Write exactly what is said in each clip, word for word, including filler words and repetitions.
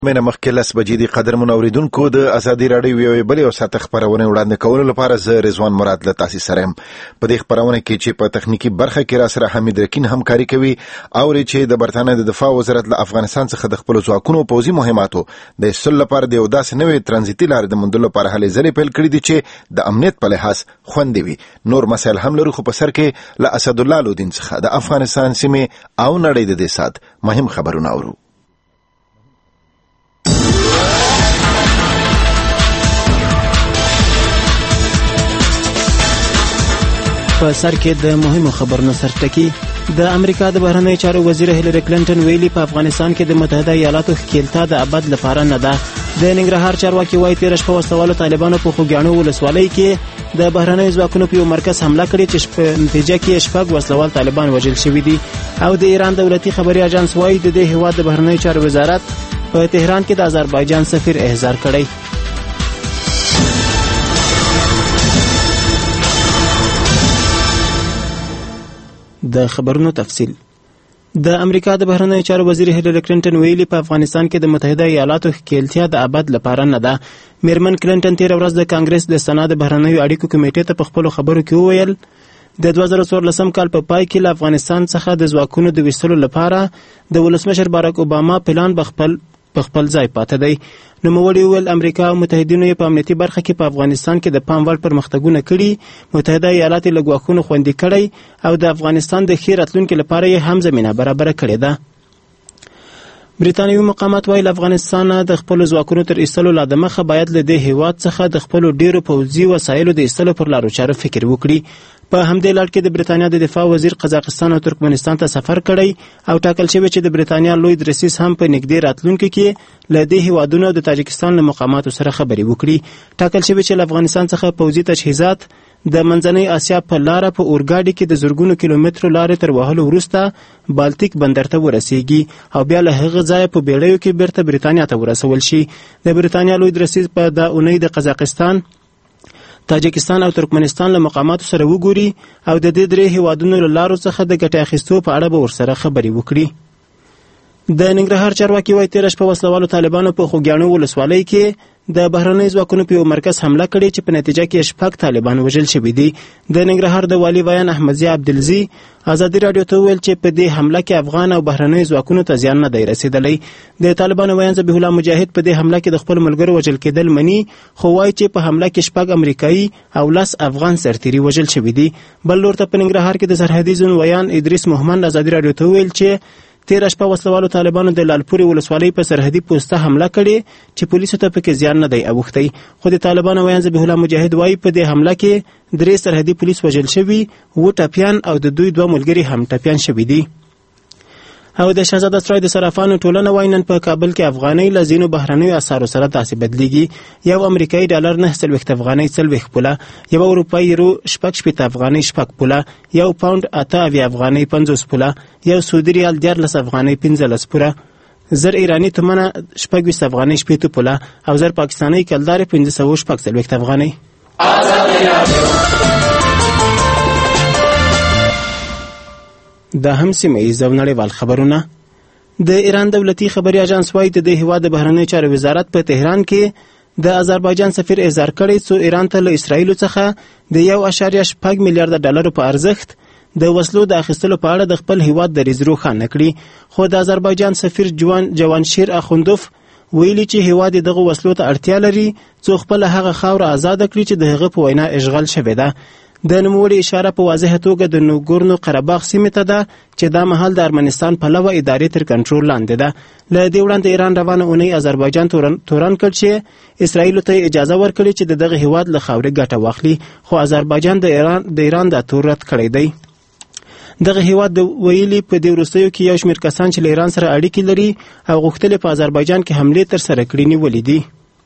مینه مخکې لس بجې د قدرمنو اوریدونکو د ازادي راډیو یوې بلې او ساعته خپرونه وړاندې کولو لپاره زه رضوان مراد له تاسو سره یم. په دې خپرونه کې چې په تخنیکی برخه کې را سره حمید رکین همکاري کوي او چې د برتانیې د دفاع وزارت له افغانستان څخه د خپل ځواکونو پوځي مهماتو د اصل لپاره د یو داسې نوې ترانزیتي لارې د موندلو لپاره هلې ځلې پیل کړې دي چې د امنیت په لحاظ خوندي وي. نور مسایل هم لرو، خو په سر کې له اسد الله لودین څخه د افغانستان سیمې او نړۍ د دې سات مهم خبرونه اورو. په سر کې د مهمو خبرونو سرټکی. د امریکا د بهرنیو چارو وزیر هیلری کلینټن ویلي په افغانستان کې د متحده ایالاتو ښکیلتا د ابد لپاره نه ده. د ننګرهار چارواکي وایي تېره شپه وسلوالو طالبانو په خوږیاڼو ولسوالۍ کې د بهرنیو ځواکونو په یو مرکز حمله کړې چې په نتیجه کې شپږ وسلوال طالبان وژل شوي دي. او د ایران دولتي خبري اژانس وایي د دې هیواد د بهرنیو چارو وزارت په تهران کې د آذربایجان سفیر احضار کړی. د خبرونو تفصیل. د امریکا د بهرنیو چارو وزیر هیلری کلینټن ویلي په افغانستان کې د متحده ایالاتو ښکیلتیا د ابد لپاره نه ده. میرمن کلینټن تېره ورځ د کانګرس د سنا د بهرنیو اړیکو کمیټې ته په خپلو خبرو کې وویل د دوه زره څوارلسم کال په پای کې له افغانستان څخه د ځواکونو د ویستلو لپاره د ولسمشر باراک اوباما پلان بخپل په خپل ځای پاتې دی. نوموړي وویل امریکا او متحدینو یې په امنیتي برخه کې په افغانستان کې د پام وړ پرمختګونه کړي، متحده ایالات یې له ګواښونو خوندي کړی او د افغانستان د ښې راتلونکي لپاره یې هم زمینه برابره کړې ده. بریتانوي مقامات وایي له افغانستان د خپلو ځواکونو تر ایستلو لا دمخه باید له دې هیواد څخه د خپلو ډیرو پوځي وسایلو د ایستلو پر لارو چارو فکر وکړي. په همدې لړ کې د بریتانیا د دفاع وزیر قزاقستان او ترکمنستان ته سفر کړی او ټاکل شوی چې د بریتانیا لوی درسیس هم په نږدې راتلونکي کې له دې هیوادونو د تاجکستان له مقاماتو سره خبرې وکړي. ټاکل شوی چې له افغانستان څخه پوځي تجهیزات د منځنۍ اسیا په لاره په اورګاډي کې د زرګونو کیلومترو لارې تر وهلو وروسته بالتیک بندر ته ورسیږي او بیا له هغه ځایه په بیړیو کې بیرته بریتانیا ته ورسول شي. د بریتانیا لوی درسیس په دا اونۍ د قزاقستان، تاجکستان او ترکمنستان له مقاماتو سره وګوري او د دې درې هیوادونو له لارو څخه د ګټې اخیستو په اړه به ورسره خبرې وکړي. د ننګرهار چارواکي وایي تېره شپه وسلوالو طالبانو په خوږیاڼو ولسوالۍ کې د بهرنیو ځواکونو په یو مرکز حمله کړې چې په نتیجه کې شپږ طالبان وژل شوي دي. د ننګرهار د والي ویان احمدضیاء عبدالزي ازادي راډیو ته وویل چې په دې حمله کې افغان او بهرنیو ځواکونو ته زیان نه دی رسېدلی. د طالبانو ویان ذبیح الله مجاهد په دې حمله کې د خپلو ملګرو وژل کېدل مني، خو وایي چې په حمله کې شپږ امریکایي او لس افغان سرتیري وژل شوي دي. بل لور ته په ننګرهار کې د سرحدي زون ویان ادریس محمد ازادي راډیو ته وویل چې تېره شپه وسلوالو طالبانو د لالپورې ولسوالۍ په سرحدي پوسته حمله کړې چې پولیسو ته پکې زیان نه دی اوښتی. خو د طالبانو ویان ذبیح الله مجاهد وایي په دې حمله کې درې سرحدي پولیس وژل شوي، اووه ټپیان او د دوی دوه ملګري هم ټپیان شوي دي. او د شهزاده سرای د صرافانو ټولنه وایي نن په کابل کې افغانۍ له ځینو بهرنیو اسعارو سره داسې بدلیږي. یو امریکایي ډالر نهه څلوېښت افغانۍ څلوېښت پوله، یو اروپایي یورو شپږ شپېته افغانۍ شپږ پوله، یو پاونډ اته اویا افغانۍ پنځوس پوله، یو سعودي ریال دیارلس افغانۍ پنځلس پوله، زر ایراني تومنه شپږ ویشت افغانۍ شپېته پوله او زر پاکستانۍ کلدارې پنځه سوه شپږ څلوېښت افغانۍ. دا هم سیمه ایز او نړیوال خبرونه. د ایران دولتي خبري اژانس وایي د دې هیواد د بهرنیو چارو وزارت په تهران کې د آذربایجان سفیر احضار کړی څو ایران ته له اسرائیلو څخه د یو اشاریه شپږ میلیارډه ډالرو په ارزښت د وسلو د اخیستلو په اړه د خپل هیواد دریځ روښانه کړي. خو د آذربایجان سفیر جوان جوانشیر اخوندوف ویلي چې هیواد دغه وسلو ته اړتیا لري څو خپل هغه خاوره آزاد کړي چې د هغه په وینا اشغال شوې ده. د نوموړي اشاره په واضحه توګه د نوګورنو قرهباغ سیمې ته ده چې دا مهال د ارمنستان پلوه ادارې تر کنټرول لاندې ده. له دې وړاندې ایران روانه اونۍ آذربایجان تورن کړ چې اسرائیلو ته اجازه ورکړي چې د دغه هیواد له خاورې ګټه واخلي، خو آذربایجان د ایران د ایران دا تور رد کړی دی. دغه هیواد ویلي په دې وروستیو کې یو شمېر کسان چې له ایران سره اړیکې لري او غوښتل په آذربایجان کې حملې ترسره کړي نیولي دي.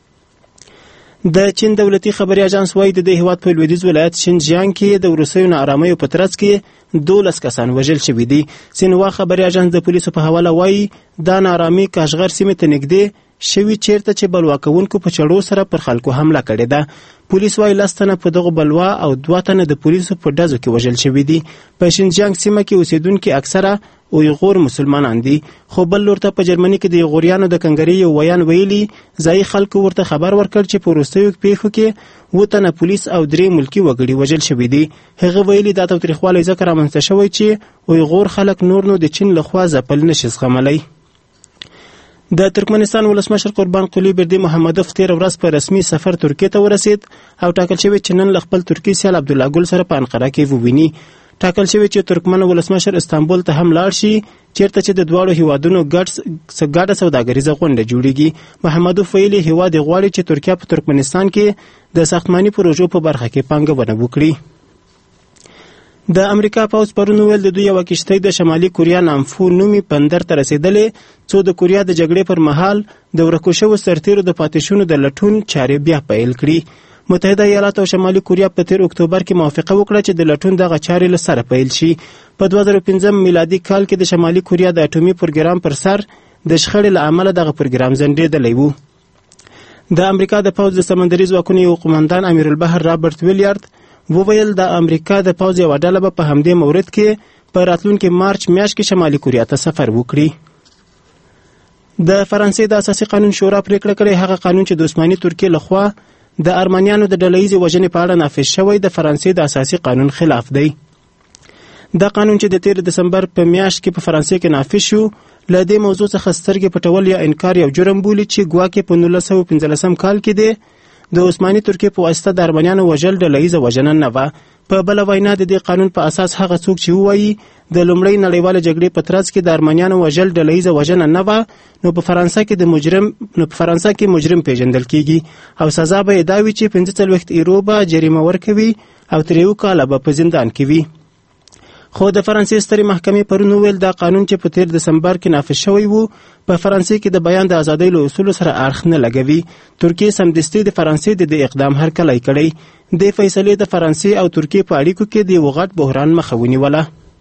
د چین دولتي خبري اژانس وایي د دې هیواد په لویدیځ ولایت شینجیانګ کې د وروستیو ناارامیو په ترڅ کې دولس کسان وژل شوي دي. سینوا خبري اژانس د پولیسو په حواله وایي دا ناارامي کاشغر سیمې ته نږدې شوي چیرته چې بلوا کوونکو په چړو سره پر خلکو حمله کړې ده. پولیس وایي لس تنه په دغه بلوا او دوه تنه د پولیسو په ډزو کې وژل شوي دي. په شینجیانګ سیمه کې اوسیدونکي اکثره اویغور مسلمانان دي. خو بل لور ته په جرمني کې د اویغوریانو د کنګرې یو ویان ویلي ځایي خلکو ورته خبر ورکړ چې په وروستیو پیښو کې اووه تنه پولیس او درې ملکي وګړي وژل شوي دي. هغه ویلي دا تاوتریخوالی ځکه رامنځته شوی چې اویغور خلک نور نو د چین لخوا ځپل نشي زغملی. د ترکمنستان ولسمشر قربان قلی بردی محمدوف تیر ورځ په رسمي سفر ترکیه ته ورسید او ټاکل شوی چې نن له خپل ترکی سیال عبدالله ګل سره په انقره کې وویني. ټاکل شوی چې ترکمن ولسمشر استانبول ته هم لاړ شي چیرته چې د دواړو هیوادونو ګډه سوداګریزه غونډه جوړیږي. محمدوف ویلي هیواد غواړي چې ترکیه په ترکمنستان کې د ساختماني پروژو په برخه کې پانګونه وکړي. د امریکا پوځ پرون ویل د دوی یوه کشتۍ د شمالي کوریا نامفو نومي بندر ته رسېدلې څو د کوریا د جګړې پر مهال د ورکو شوو سرتیرو د پاتې شونو د لټون چارې بیا پیل کړي. متحده ایالات او شمالي کوریا په تیر اکتوبر کې موافقه وکړه چې د لټون دغه چارې له سره پیل شي. په دوه زره پنځم میلادي کال کې د شمالي کوریا د اټومي پروګرام پر سر د شخړې له امله دغه پروګرام ځنډېدلی و. د امریکا د پوځ د سمندري ځواکونو یو قماندان امیرالبحر رابرټ ویلیارد وویل د امریکا د پوځ یوه ډله به په همدې مورد کې په راتلونکي مارچ میاشت کې شمالي کوریا ته سفر وکړي. د فرانسې د اساسي قانون شورا پریکړه کړې هغه قانون چې د عثماني ترکیې لخوا د ارمنیانو د ډلهیزې وژنې په اړه نافذ شوی د فرانسې د اساسي قانون خلاف دی. دا قانون چې د تیر دسمبر په میاشت کې په فرانسې کې نافذ شو له دې موضوع څخه سترګې پټول یا انکار یو جرم بولي چې ګواکې په نولس سوه پنځلسم کال کې دی د عثماني ترکیې په واسطه د ارمنیانو وژل ډلهیزه وژنه نه وه. په بله وینا د دې قانون په اساس هغه څوک چې ووایي د لومړۍ نړیواله جګړې په ترڅ کې د ارمنیانو وژل ډلهیزه وژنه نه وه نو په فرانسه کې د مجرم نو په فرانسه کې مجرم پیژندل کیږي او سزا به یې دا وي چې پنځه څلوېښت ایرو به جریمه ورکوي او تر یو کاله به په زندان کې وي. خو د فرانسې سترې محکمې پرون وویل دا قانون چې په تیر دسمبر کې نافذ شوی و په فرانسې کې د بیان د ازادۍ له اصولو سره اړخ نه لګوي. ترکیې سمدستي د فرانسې د دې اقدام هرکلی کړی. د فیصلې د فرانسې او ترکیې په اړیکو کې د یو غټ بحران مخه ونیوله.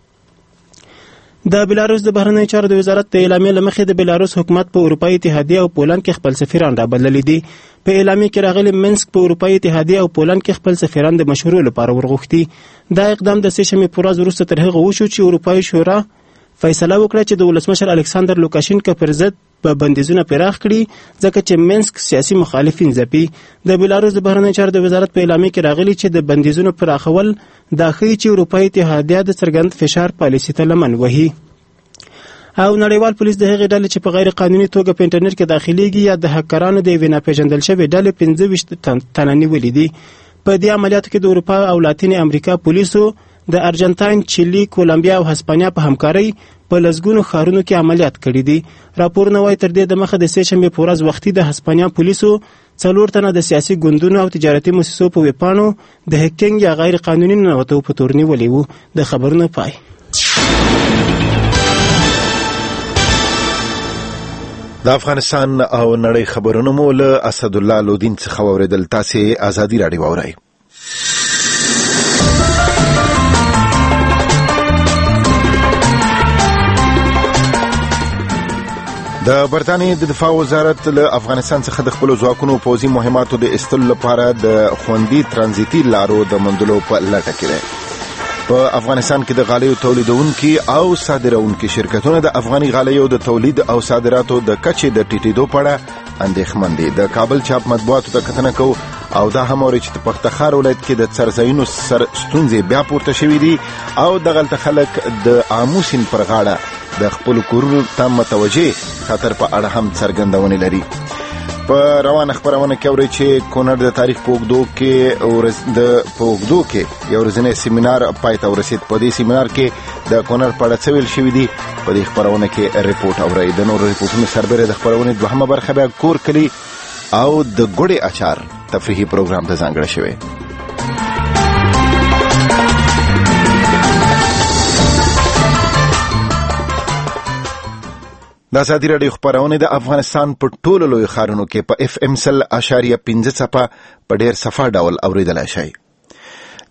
د بلاروس د بهرنیو چارو د وزارت د اعلامیې له مخې د بلاروس حکومت په اروپایي اتحادیه او پولند کې خپل سفیران رابللي دي. په اعلامیې کې راغلي منسک په اروپایي اتحادیه او پولند کې خپل سفیران د مشورو لپاره ورغوښتي. دا اقدام د سې شنبې په ورځ وروسته تر هغه وشو چې اروپایي شورا فیصله وکړه چې د ولسمشر الکساندر لوکاشینکا پر ضد په بندیزونه پراخ کړي ځکه چې منسک سیاسي مخالفین ځپي. د بلاروس د بهرنیو چارو د وزارت په اعلامیې کې راغلي چې د بندیزونو پراخول دا ښیي چې اروپایي اتحادیه د څرګند فشار پالیسي ته لمن وهي. او نړیوال پولیس د هغې ډلې چې په غیر قانوني توګه په انټرنیټ کې داخليږي یا د هکرانو د یوې ناپېژندل شوې ډلې پنځه ویشت تنه نیولي دي. په دې عملیاتو کې د اروپا او لاتینې امریکا پولیسو د ارجنټاین، چیلي، کولمبیا او هسپانیا په همکارۍ په لسګونو ښارونو کې عملیات کړي دي. راپورونه وایي تر دې دمخه د سې شنبې په ورځ وختي د هسپانیا پولیسو څلور تنه د سیاسي ګوندونو او تجارتي مؤسسو په ویبپاڼو د هیکینګ یا غیر قانوني ننوتو په تور نیولي وو. د خبرونو پای. د افغانستان او نړۍ خبرونه مو له اسدالله لودین څخه واوریدل. تاسې ازادي راډیو واورئ. د برطانیې د دفاع وزارت له افغانستان څخه د خپلو ځواکونو پوځي مهماتو د ایستلو لپاره د خوندي ترانزیتي لارو د موندلو په لټه کې دی. په افغانستان کې د غالیو تولیدونکي او صادرونکي شرکتونه د افغاني غالیو د تولید او صادراتو د کچې د ټیټېدو په اړه اندېښمن دي. د کابل چاپ مطبوعاتو ته کتنه کوو او دا هم اوري چې د پختخار ولایت کې د څرځایونو سر ستونزې بیا پورته شوي دي او دغلته خلک د آمو سیند پر غاړه د خپل کورونو ته متوجه خطر په اړه هم څرګندونه لري. په روانه خبرونه کې اوري چې کونړ د تاریخ په اوږدو کې ورځ د په اوږدو کې یو ورځنی سیمینار پای ته ورسید. په دې سیمینار کې د کونړ په اړه څه ویل شوي دي په دې خبرونه کې ریپورت اوري. د نورو ریپورتونو سربېره د خبرونې دوهمه برخه بیا کور کلی او د ګوړې اچار تفریحي پروګرام ته ځانګړی شوی. د ازادي راډیو خبرونه د افغانستان په ټولو لوی ښارونو کې په اف ام سل اشاریه پنځه څپه په ډیر صفه ډول اوریدلای شي.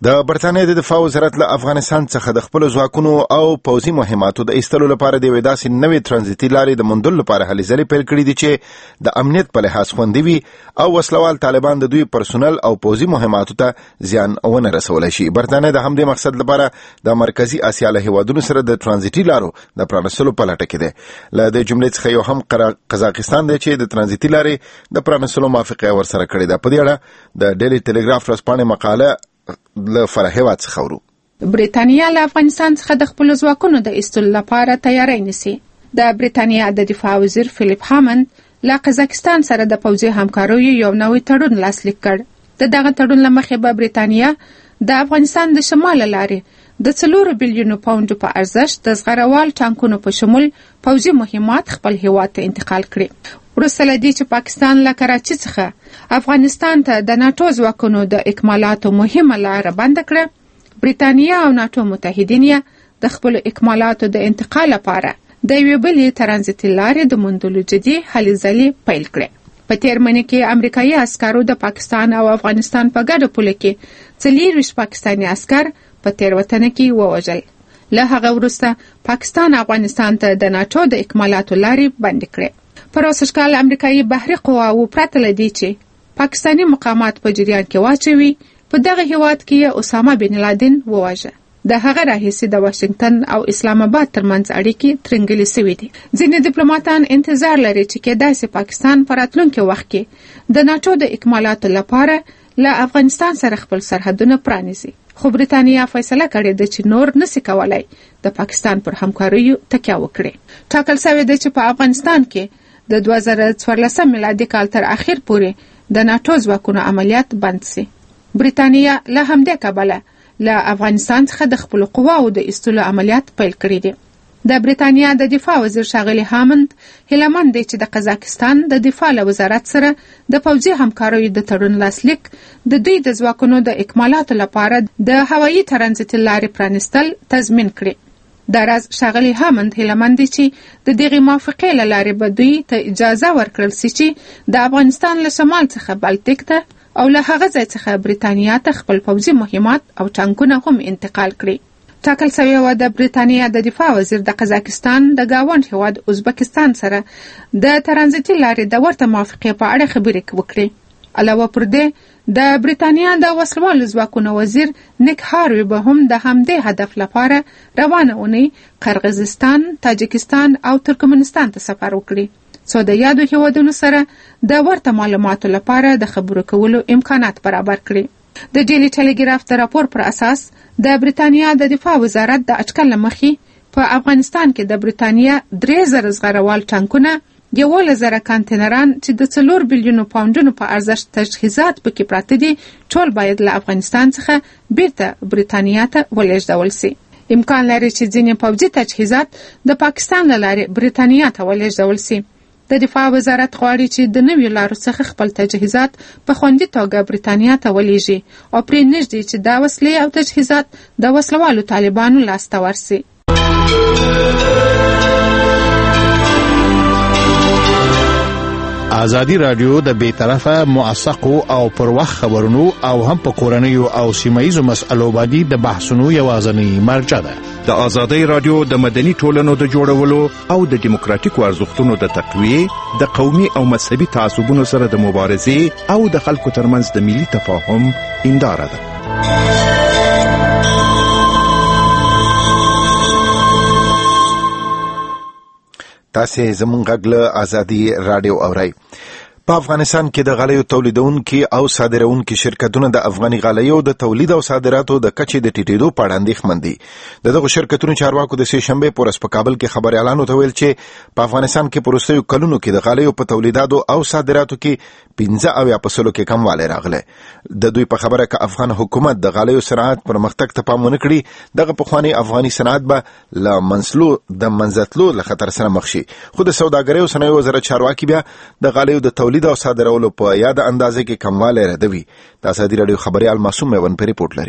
د برتانیې د دفاع وزارت له افغانستان څخه د خپل ځواکونو او پوځي مهماتو د ایستلو لپاره د وداسې نوې ترانزیتي لارې د موندلو لپاره هلې ځلې پیل کړې دي چې د امنیت په لحاظ خوندي وي او وسلوال طالبان د دوی پرسونل او پوځي مهماتو ته زیان ونه رسولی شي. برتانیې د همدې مقصد لپاره د مرکزی اسیا له هیوادونو سره د ترانزیتي لارو د پرانستلو په لټه کې ده. له دې جملې څخه یو هم قزاقستان دی چې د ترانزیتي لارې د پرانستلو موافقه ورسره کړې ده. په دې اړه د ډیلی ټیلیګراف ورځپاڼې مقاله له فرهیوات څخه ورو. برتانیا له افغانستان څخه د خپل ځواکونو د ایستلو لپاره تیاری نیسي. د برتانیا د دفاع وزیر فلیپ هامند له قزاقستان سره د پوځي همکاریو یو نوی تړون لاسلیک کړ. د دغه تړون له مخې به برتانیا د افغانستان د شمال لارې د څلورو بیلیونو پاونډو په ارزښت د زغروال ټانکونو په شمول پوځي مهمات خپل هیواد ته انتقال کړي. وروسته له دې چې پاکستان له کراچۍ څخه افغانستان ته د ناټو ځواکونو د اکمالاتو مهمه لاره بنده کړه، برتانیا او ناټو متحدین د خپلو اکمالاتو د انتقال لپاره د یوې بلې ترانزیتي لارې د موندلو جدي هلې ځلې پیل کړې. په تېر منې کې امریکایي عسکرو د پاکستان او افغانستان په ګډه پوله کې څلېرویشت پاکستاني عسکر په تېروتنه کې ووژل. له هغه وروسته پاکستان افغانستان ته د ناټو د اکمالاتو لارې بندې کړې. پر اوسشکال امریکایي بحري قواو پرته له دې چې پاکستاني مقامات په جریان کې واچوي، په دغه هیواد کې اسامه بن لادن وواژه. د هغه راهیسې د واشنگټن او اسلام آباد ترمنځ اړیکې ترنګلې سوي دي. ځینې ډیپلوماټان انتظار لري چې کېدای شي پاکستان په راتلونکي وخت کې د ناټو د اکمالاتو لپاره له افغانستان سره خپل سرحدونه پرانیزي. خو برتانیا فیصله کړې ده چې نور نشي کولای د پاکستان پر همکاریو تکیه وکړي. ټاکل شوی ده چې په افغانستان کې د دوه زره څوارلسم میلادي کال تر اخر پورې د ناټو ځواکونو عملیات بند سي. برتانیا له همدې کبله له افغانستان څخه د خپلو قواو د ایستلو عملیات پیل کړي دي. د برتانیا د دفاع وزیر ښاغلی هامند هیله مند دی چې د قزاقستان د دفاع له وزارت سره د پوځي همکاریو د تړون لاسلیک د دوی د ځواکونو د اکمالاتو لپاره د هوایي ترانزیتي لارې پرانستل تضمین کړي. د راز ښاغلی هامند هیله مند دی چې د دغې موافقې له لارې به دوی ته اجازه ورکړل سي چې د افغانستان له شمال څخه بالتیک ته او له هغه ځای څخه برتانیا ته خپل پوځي مهمات او ټانکونه هم انتقال کړي. ټاکل شوی و د برتانیا د دفاع وزیر د قزاقستان د ګاونډ هیواد ازبکستان سره د ترانزیتي لارې د ورته موافقې په اړه خبرې وکړي. علاوه پر دې د برتانیا د وسلوالو ځواکونو وزیر نیک هاروی به هم د همدې هدف لپاره روانه اونۍ قرغیزستان، تاجکستان او ترکمنستان ته سفر وکړي، څو د یادو هیوادونو سره د ورته معلوماتو لپاره د خبرو کولو امکانات برابر کړي. د ډیلی ټیلیګراف د راپور پر اساس د برتانیا د دفاع وزارت د اټکل له مخې په افغانستان کې د برتانیا درې زره زغروال ټانکونه، یولس زره کانتینران چې د څلور بیلیونو پاونډونو په ارزښت تجهیزات پکې پراته دي، ټول باید له افغانستان څخه بیرته برتانیا ته ولېږدول سي. امکان لري چې ځینې پوځي تجهیزات د پاکستان له لارې برتانیا ته ولېږدول سي. د دفاع وزارت غواړي چې د نویو لارو څخه خپل تجهیزات په خوندي توګه برتانیا ته ولېږي او پرې نږدې چې دا وسلې او تجهیزات د وسلوالو طالبانو لاسته ورسي. ازادي رادیو د بیطرفه موثقو او پر وخت خبرونو او هم په کورنیو او سیمایي مسألو باندې د بحثونو یوازنی مرجع ده. د ازادي رادیو د مدني ټولنو د جوړولو او د دیموکراتیکو ارزښتونو د تقویې، د قومي او مذهبي تعصبونو سره د مبارزې او د خلکو ترمنځ د ملي تفاهم هنداره ده. تاسې زموږ غږ له ازادي رادیو اورئ. په افغانستان کې د غالیو تولیدونکي او صادروونکي شرکتونه د افغاني غالیو د تولید او صادراتو د کچې د ټیټېدو په اړه اندېښمن دي. د دغو شرکتونو چارواکو د سې شنبې په ورځ په کابل کې خبریالانو ته ویل چې په افغانستان کې په وروستیو کلونو کې د غالیو په تولیداتو او صادراتو کې پنځه اویا په سلو کې کموالی راغلی. د دوی په خبره که افغان حکومت د غالیو صنعت پرمختګ ته پام ونه کړي، دغه پخوانی افغاني صنعت به له منسلو د منځتلو له خطر سره مخ شي. خو د سوداګرۍ او صنایعو وزارت چارواکي بیا د غالیو د تولید او صادرولو په یاد اندازې کې کموالی ردوي. د ازادي راډیو خبریال معصوم میوند په ریپورت لري.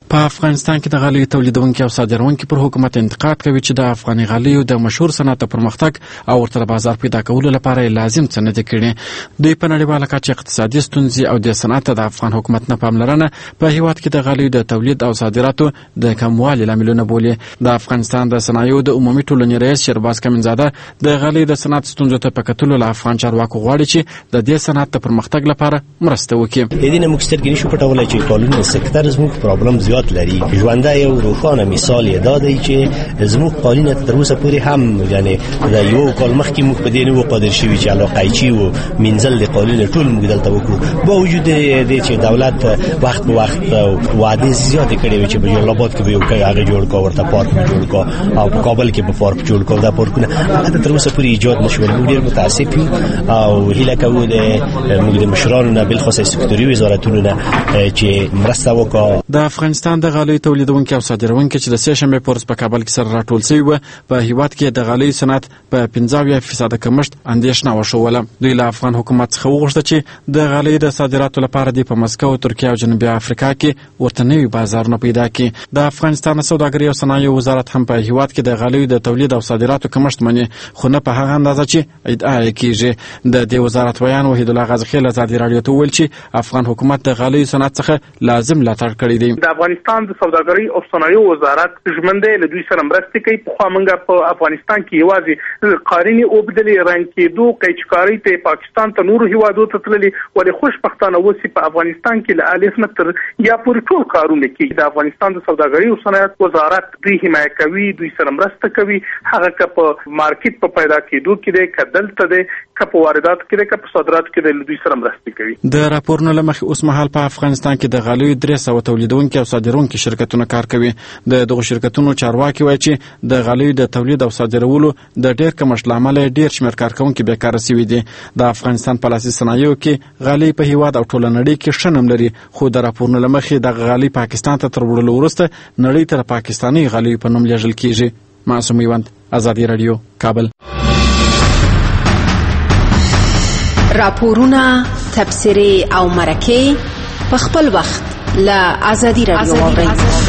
په افغانستان کې د غالیو تولیدونکو او صادروونکو پر حکومت انتقاد کوي چې د افغاني غالیو د مشهور صنعت پرمختګ او ورته بازار پیدا کولو لپاره لازم څه نه دي کړي. دوی په نړیواله کچه اقتصادي ستونزې او د صنعت د افغان حکومت نه پاملرنه په هیواد کې د غالیو د تولید او صادراتو د کموالي لاملونه بولي. د افغانستان د صنایعو د عمومي ټولنې رئیس شهرباز کمنزاده د غالیو د صنعت ستونزو ته په کتلو له افغان چارواکو غواړي چې د دې صنعت د پرمختګ لپاره مرسته وکړي. د دې نه موږ سترګې نشو پټولی چې کالونو سکتر زموږ پرابلم زیات لري. ژوندی یو روښانه مثال یې دا دی چې زموږ قالینه تر اوسه پورې هم یعنی د یو کال مخکې موږ په دې نه وو قادر شوي چې علاقایچي وو منزل د قالینه ټول موږ دلته وکړو. با وجود دې چې دولت وخت په وخت وعدې زیاتې کړې وې چې په جلالاباد کې به یو هغه جوړ کړو، ورته پارک جوړ کړو، او په کابل کې به پارک جوړ کړو. دا پارکونه هغه تر اوسه پورې ایجاد نشول. موږ ډېر متاسف یو او هیله کوو د موږ د مشرانو نه بالخصوص سکتوري وزارتونو نه چې مرسته وکړي. د افغانستان د غالیو تولیدونکو او صادروونکو چې د سه شنبې پورس په کابل کې سره راټول شوي و په هیواد کې د غالیو صنعت په پنځه اویا فیصد کمښت اندېښنه وښوله. دوی له افغان حکومت څخه وغوښته چې د غالیو د صادراتو لپاره د په مسکو، ترکیه او جنوبي افریقا کې ورته نوي بازارونه پیدا کړي. د افغانستان د سوداګرۍ او صنایعو وزارت هم په هیواد کې د غالیو د تولید او صادراتو کمښت مني، خو نه په هغه اندازه چې ادعا یې کیږي. د دې وزارت ویان وحید الله غازخیل ازادي راډیو ته وویل چې افغان حکومت د غالیو صنعت څخه لازم ملاتړ کړی دی. د افغانستان د سوداګرۍ او صنایعو وزارت ژمنده له دوی سره مرسته کوي. په خو موږ په افغانستان کې یوازې قارینې اوبدلې رنګ کېدو قیچکاری ته پاکستان ته نور هیوادو ته تللي، ولې خوشبختانه اوس په افغانستان کې له الف نه تر یا پورې ټول کارونه کوي. د افغانستان د سوداګرۍ او صنایع وزارت دوی حمایت کوي، دوی سره مرسته کوي. هغه که په مارکیټ په پیدا کېدو کې دی، که دلته دی، که په وارداتو کې دی، که په صادراتو کې دی، له دوی سره مرسته کوي. د راپورونو له مخې اوس مهال په افغانستان کې د غالیو درې سوه تولیدونکي او صادرونکي شرکتونه کار کوي. د دغو شرکتونو چارواکي وایي چې د غالیو د تولید او صادرولو د ډېر کمښت له امله ډېر شمېر کارکوونکي بیکاره سوي دي. د افغانستان په لاسي صنایعو کې غالۍ په هیواد او ټوله نړۍ کې ښه نوم لري، خو د راپورونو له مخې دغه غالۍ پاکستان ته تر وړلو وروسته نړۍ ته د پاکستاني غالیو په نوم لیږل کیږي. معصوم میوند، ازادي راډیو، کابل. راپورونه، تبصرې او مرکې په خپل وخت له ازادي راډیو واورئ.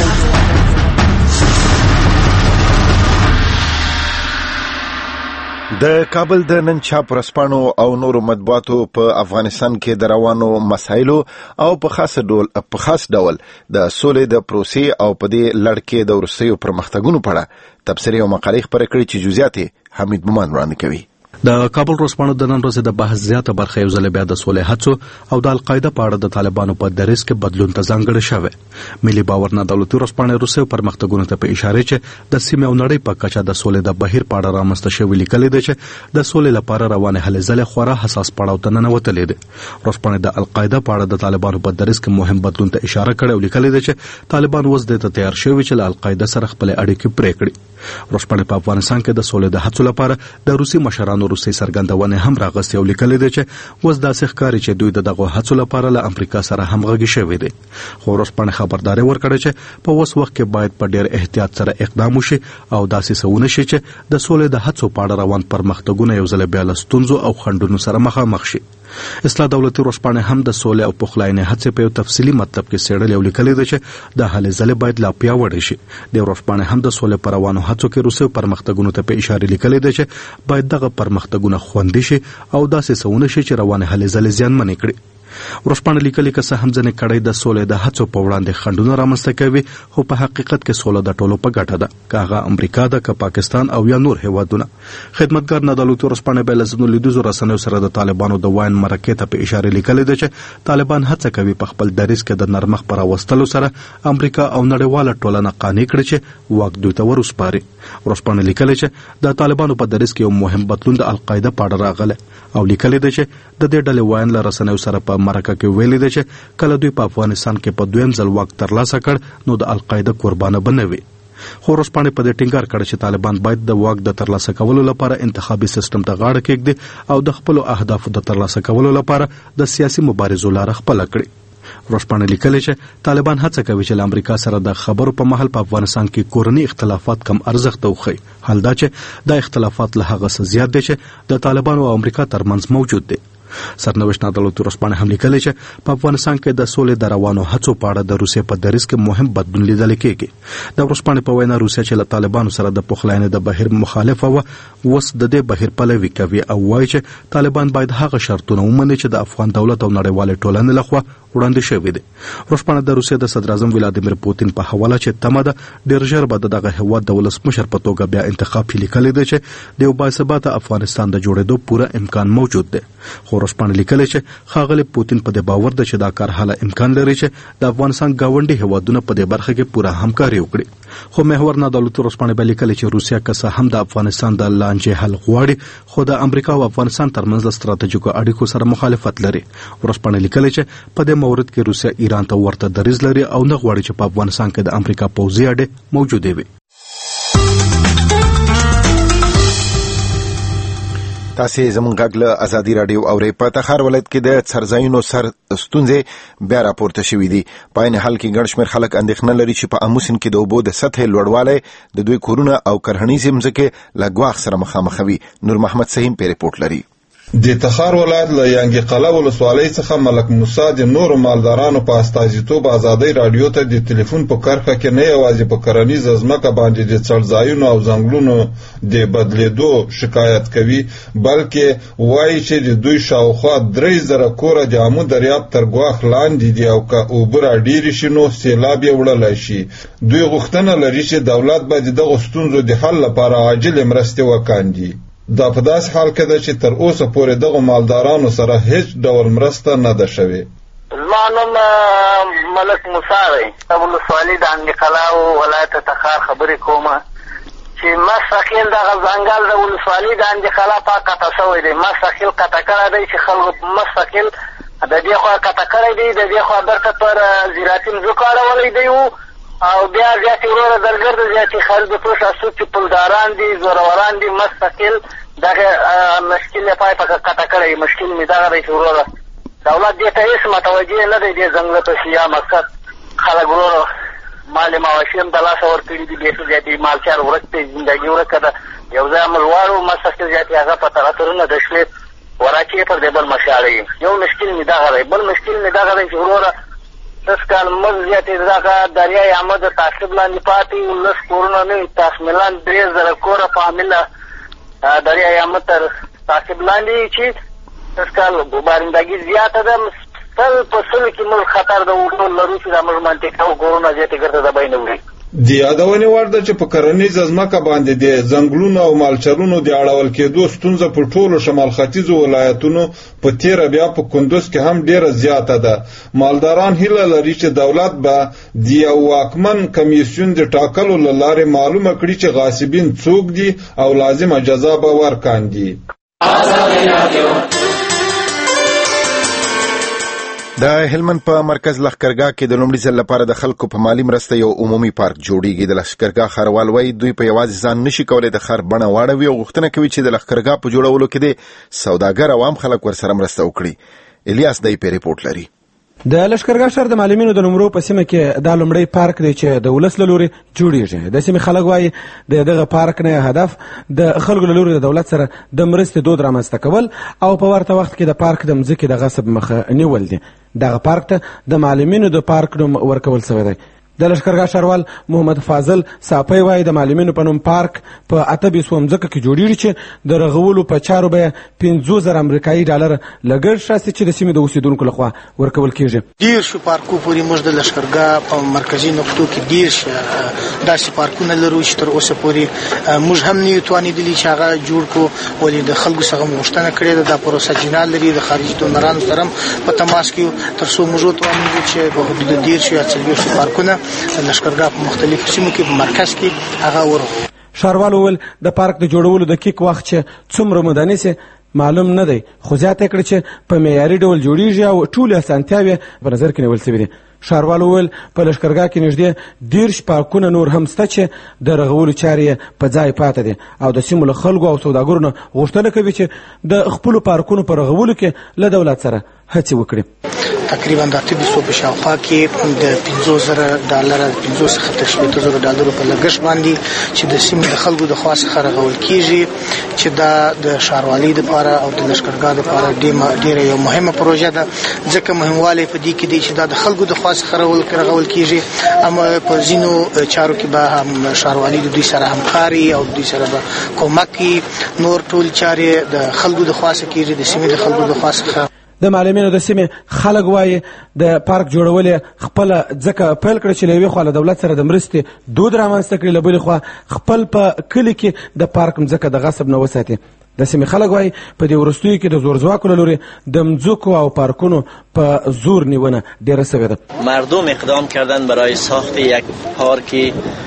د کابل د نن چاپ ورځپاڼو او نورو مطبوعاتو په افغانستان کې د روانو مسایلو او په خاص ډول په خاص ډول د سولې د پروسې او په دې لړ کې د وروستیو پرمختګونو په اړه تبصرې او مقالې خپرې کړي چې جزئیات حمید مومن وړاندې کوي. د کابل ورځپاڼو د نن ورځې د بحث زیاته برخه یو ځل بیا د سولې هڅو او د القاعده په اړه د طالبانو په دریځ کې بدلون ته ځانګړی شوی. ملي باور نه دولتي ورځپاڼې روسي پرمختګونو ته په اشاره چې د سیمې او نړۍ په کچه د سولې د بهیر په اړه رامنځته شوی لیکلي دی چې د سولې لپاره روانه هلې ځلې خورا حساس پړاو ته ننوتلې دي. ورځپاڼې د القاعده په اړه د طالبانو په دریځ کې مهم بدلون ته اشاره کړې او لیکلي دی چې طالبان اوس د تیار شوی چې له القاعده سره خپل اړیکې پرې کړي. ورځپاڼې په افغانستان کې د سولې د هڅو لپاره د روسي مشرانو روسي څرګندونه هم راغستې او لیکلي دی چې اوس داسې ښکاري چې دوی د دغو هڅو لپاره له امریکا سره همغږي شوي دي. خو ورځپاڼې خبرداری ورکړې چې په اوس وخت کې باید په ډېر احتیاط سره اقدام وشي او داسې څه ونه شي چې د سولې د هڅو په اړه روان پرمختګونه یو ځل بیا له ستونزو او خنډونو سره مخامخ شي. اصلاح دولتي ورځپاڼې هم د سولې او پخلاینې هڅې په یو تفصیلي مطلب کې څېړلې او لیکلي دی چې د هلې ځلې باید لا پیاوړې شي. د ورځپاڼې هم د سولې په روانو هڅو کې روسي پرمختګونو ته په اشاره لیکلي دی چې باید دغه پرمختګونه خوندي شي او داسې څه ونه شي چې روانې هلې ځلې زیانمنې کړي. ورځپاڼه لیکلي که څه هم ځنې کړۍ د سولې د هڅو په وړاندې خنډونه رامنځته کوي، خو په حقیقت کې سوله د ټولو په ګټه ده، که هغه امریکا ده، که پاکستان او یا نور هیوادونه. خدمتګار نه دولتي ورځپاڼه بیا له ځینو لیدیزو رسنیو سره د طالبانو د واین مرکې ته په اشاره لیکلي ده چې طالبان هڅه کوي په خپل دریځ کې د نرمښت په راوستلو سره امریکا او نړیواله ټولنه قانع کړي چې واک دوی ته وروسپاري. ورځپاڼه لیکلي چې د طالبانو په دریځ کې یو مهم بدلون د القاعده په اړه راغلی او لیکلي ده چې د دې ډلې واین له رسنیو سره په مرکه کې ویلي ده چې کله دوی په افغانستان کې په دویم ځل واک ترلاسه کړ نو د القاعده قربانه بنوي. خو ورځپاڼې په دې ټینګار کړی چې طالبان باید د واک د ترلاسه کولو لپاره انتخابي سیستم ته غاړه کېږدي او د خپلو اهدافو د ترلاسه کولو لپاره د سیاسي مبارزو لاره خپله کړي. ورځپاڼه لیکلي چې طالبان هڅه کوي چې له امریکا سره د خبرو په مهال په افغانستان کې کورني اختلافات کم ارزښت وښيي. حال دا چې دا اختلافات له هغه څه زیات دي چې د طالبانو او امریکا ترمنځ موجود دي. سرنوشت عدالتي ورځپاڼې هم لیکلي چې په افغانستان کې د سولې د روانو هڅو په اړه د روسیې په دریځ کې مهم بدلون لیدل کېږي. د ورځپاڼې په وینا روسیه چې له طالبانو سره د پخلاینې د بهیر مخالفه وه اوس د دې بهیر پلوي کوي او وایي چې طالبان باید هغه شرطونه ومني چې د افغان دولت او نړیوالې ټولنې لخوا وړاندې شوي دي. ورځپاڼه د روسیې د صدر اعظم ولادیمیر پوتین په حواله چې تمه ده ډېر ژر به د دغه هېواد د ولسمشر په توګه بیا انتخاب لیکلی دی چې د یو باثباته افغانستان د جوړېدو پوره امکان موجود دی. خو ورځپاڼه لیکلی چې ښاغلی پوتین په دې باور ده چې دا کار هله امکان لري چې د افغانستان ګاونډي هېوادونه په دې برخه کې پوره همکاري وکړي. خو محور نه دولتي ورځپاڼې بیا لیکلي چې روسیه که څه هم د افغانستان د لانجې حل غواړي خو د امریکا او افغانستان ترمنځ د ستراتیژیکو اړیکو سره مخالفت لري. ورځپاڼې لیکلي چې په دې مورد کې روسیه ایران ته ورته دریځ لري او نه غواړي چې په افغانستان کې د امریکا پوځي اډې موجودې وي. تاسې زموږ غږ له ازادي راډیو اورئ. په تخار ولایت کې د څرځایونو سر ستونزې بیا راپورته شوي دي. په عین حال کې ګڼ شمېر خلک اندېښنه لري چې په آمو سیند کې د اوبو د سطحې لوړوالی د دوی کورونه او کرهنیزې مځکې له ګواښ سره مخامخ وي. نور محمد سهیم په ریپورټ لري. د تخار ولایت له یانګي قلعه ولسوالۍ څخه ملک موسی د نورو مالدارانو په استازیتوب ازادۍ راډیو ته د ټلیفون په کرښه کې نه یوازې په کرنیزه ځمکه باندې د څړځایونو او ځنګلونو د بدلېدو شکایت کوي، بلکې وایي چې د دوی شاوخوا درې زره کوره د آمو دریاب تر ګواښ لاندې دي او که اوبه راډېرې شي نو سیلاب یې وړلی شي. دوی غوښتنه لري چې دولت باید د دغو ستونزو د حل لپاره عاجلې مرستې وکاندي. دا په داسې حال کې ده چې تر اوسه پورې دغو مالدارانو سره هیڅ ډول مرسته نه ده شوې. زما نوم ملک موسی دی، ولسوالي د یانګي قلعه ولایت تخار خبرې کوم چې مستقل دغه ځنګل د ولسوالي د یانګي قلعه په قطع شوی دی. مستقل قطع کړی دی چې خلکو مستقل د دې خوا قطع کړی دی، د دې خوا بیرته پر زراعتي مځکو اړولی دی او بیا زیاتې وروره درګرده زیاتې خلک پوه شو چې پلداران دي، زوروران دي، مستقل دغه مشکل یې پای په قطع کړی. مشکل مې دغه دی چې وروره دولت دې ته هېڅ متوجه نه دی، دې ځنګله پسې یا مقصد خلک وروره مال مواشي هم د لاسه ورکړي دي، بیخي زیاتې مالچار ورک دی، زندګي ورکه ده. یو ځای موږ غواړو مستقل زیاتې هغه په تراترونه د شوې وراچې پر دې بل مشاړوي. یو مشکل مې دغه دی. بل مشکل مې دغه دی چې وروره دس کال موږ زیاتې دغه دریای عامه د تعقیب لاندې پاتې وو. لس کورونه نوي تاسمیلان درې زره کوره په عامله دریای عامه تر تعقیب لاندې چې دس کال بارندګي زیاته ده. تل په سلو کې موږ خطر د اوبو لرو چې دا موږ منطقه او کورونه زیاتې ګرده د بین وړي. د یادونې وړ ده چې په کرنیزه ځمکه باندې د ځنګلونو او مالچرونو د اړول کېدو ستونزه په ټولو شمال ختیځو ولایتونو په تیره بیا په کندوز کې هم ډیره زیاته ده. مالداران هیله لري چې دولت به د یو واکمن کمیسیون د ټاکلو له لارې معلومه کړي چې غاصبین څوک دي او لازمه جزا به ورکاندي. د هلمند په مرکز لښکرګاه کې د لومړي ځل لپاره د خلکو په مالي مرسته یو عمومي پارک جوړیږي. د لښکرګاه ښاروال وایي دوی په یوازې ځان نشي کولی د ښار بڼه واړوي او غوښتنه کوي چې د لښکرګاه په جوړولو کې د سوداګر او عام خلک ورسره مرسته وکړي. الیاس دی په ریپورټ لري. د لښکرګاه ښار د معلمینو د نمرو په سیمه کې دا لومړی پارک دی چې د ولس له لوري جوړیږي. د سیمې خلک وایي د دغه پارک نه هدف د خلکو له لوري د دولت سره د مرستې دود رامنځته کول او په ورته وخت کې د پارک د مځکې د غصب مخه نیول دي. دغه پارک ته د معلمینو د پارک نوم ورکول شوی دی. د لښکرګاه ښاروال محمد فاضل صافی وایي د معلمینو په نوم پارک په اته بیسو مځکه کې جوړیږي چې د رغولو په چارو به پنځوس زره امریکایي ډالر لګښت راسي چې د سیمې د اوسیدونکو لخوا ورکول کیږي. ډیر شو پارکو پورې موږ د لښکرګاه په مرکزي نقطو کې ډیر شو داسې پارکونه لرو چې تر اوسه پورې موږ هم نه توانېدلي چې هغه جوړ کړو، ولې د خلکو څخه غوښتنه کړې ده دا پروسه جنال لري. د خارجي ډونرانو سره په تماس کې تر څو موږ وتوانېدو چې په حدود ډیر شو یا څلوېښت لښکرګاه په مختلفو سیمو کې په مرکز کې هغه ورو. ښاروال وویل د پارک د جوړولو دقیق وخت چې څومره مودانې سي معلوم نه دی، خو زیاته کړ چې په معیاري ډول جوړیږي او ټول اسانتیاوې په نظر کې نیول شوي دي. ښاروال وویل په لښکرګاه کې نږدې دېرش پارکونه نور هم شته چې د رغولو چارې په ځای پاته دي او د سیمو له خلکو او سوداګرو نه غوښتنه کوي چې د خپلو پارکونو په رغولو کې له دولت سره هڅې وکړي. تقریبا د اته سو په شاوخوا کې د پنځوس زره ډالر پنځوس څخه تر شپږ زره ډالر په لګښت باندې چې د سیمې د خلکو د خاص خرغول کیږي چې دا د شاروالۍ لپاره او د لشکرګاه لپاره ډیره یو مهمه پروژه ده ځکه مهموالی په دې کې دی چې دا د خلکو د خاص خرغول خرغول کیږي اما په ځینو چارو کې به هم شاروالۍ د دوی سره همکاري او دوی سره به کومک کوي نور ټول چارې د خلکو د خاص کیږي د سیمې د خلکو د خاص د معلمینو د سیمې خلک وایي د پارک جوړول خپل ځکه پیل کړ چې له یوې خوا له دولت سره د مرستې دود رامنځته کړي له بلې خوا خپل په کلي کې د پارک مځکه د غصب نه وساتي د سیمې خلک وایي په دې وروستیو کې د زورځواکو له لوري د مځکو او پارکونو په زور نیونه ډیره سوې ده. مردم اقدام کردن برای ساخت یک پارکی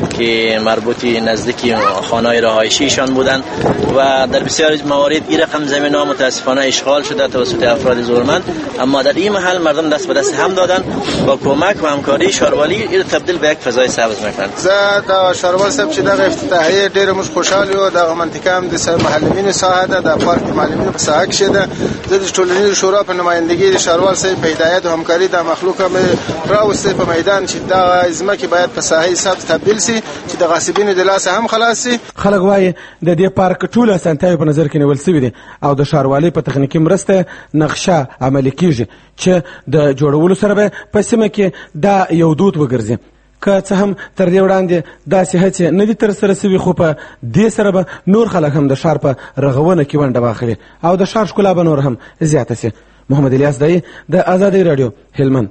که مربوط نزدیک خانه‌های رهایشیشان بودند و در بسیاری موارد این رقم زمین‌ها متاسفانه اشغال شده توسط افراد زورمند، اما در این محل مردم دست به دست هم دادن با کمک و همکاری شاروالی این تبدیل به یک فضای سبز می‌کنند. زه د شاروال صاحب چې دغه افتتاحیه ډیره موږ خوشحال یو دغه منطقه هم د محلمینو ساحه ده د پارک معلمینو په ساحه کې ده. زه د ټولنیزو شورا په نمائندګۍ د شاروال صاحب په هدایت او همکاري د مخلوق مې راوستي په میدان چې دا ځمکې باید په ساحه سبز تبدیل سي چې د غاصبینو د لاسه هم خلاص سي. خلک وایي د دې پارک ټول اسانتیاوې په نظر کې نیول سوي دي او د شاروالۍ په تخنیکي مرسته نقشه عملي کیږي چې د جوړولو سره به په سیمه کې دا یو دود وګرځي. که څه هم تر دې وړاندې داسې هڅې نه دي ترسره سوي خو په دې سره به نور خلک هم د ښار په رغونه کې ونډه واخلي او د ښار ښکلا به نور هم زیاته سي. محمد الیاس دای د آزادۍ راډیو هلمند.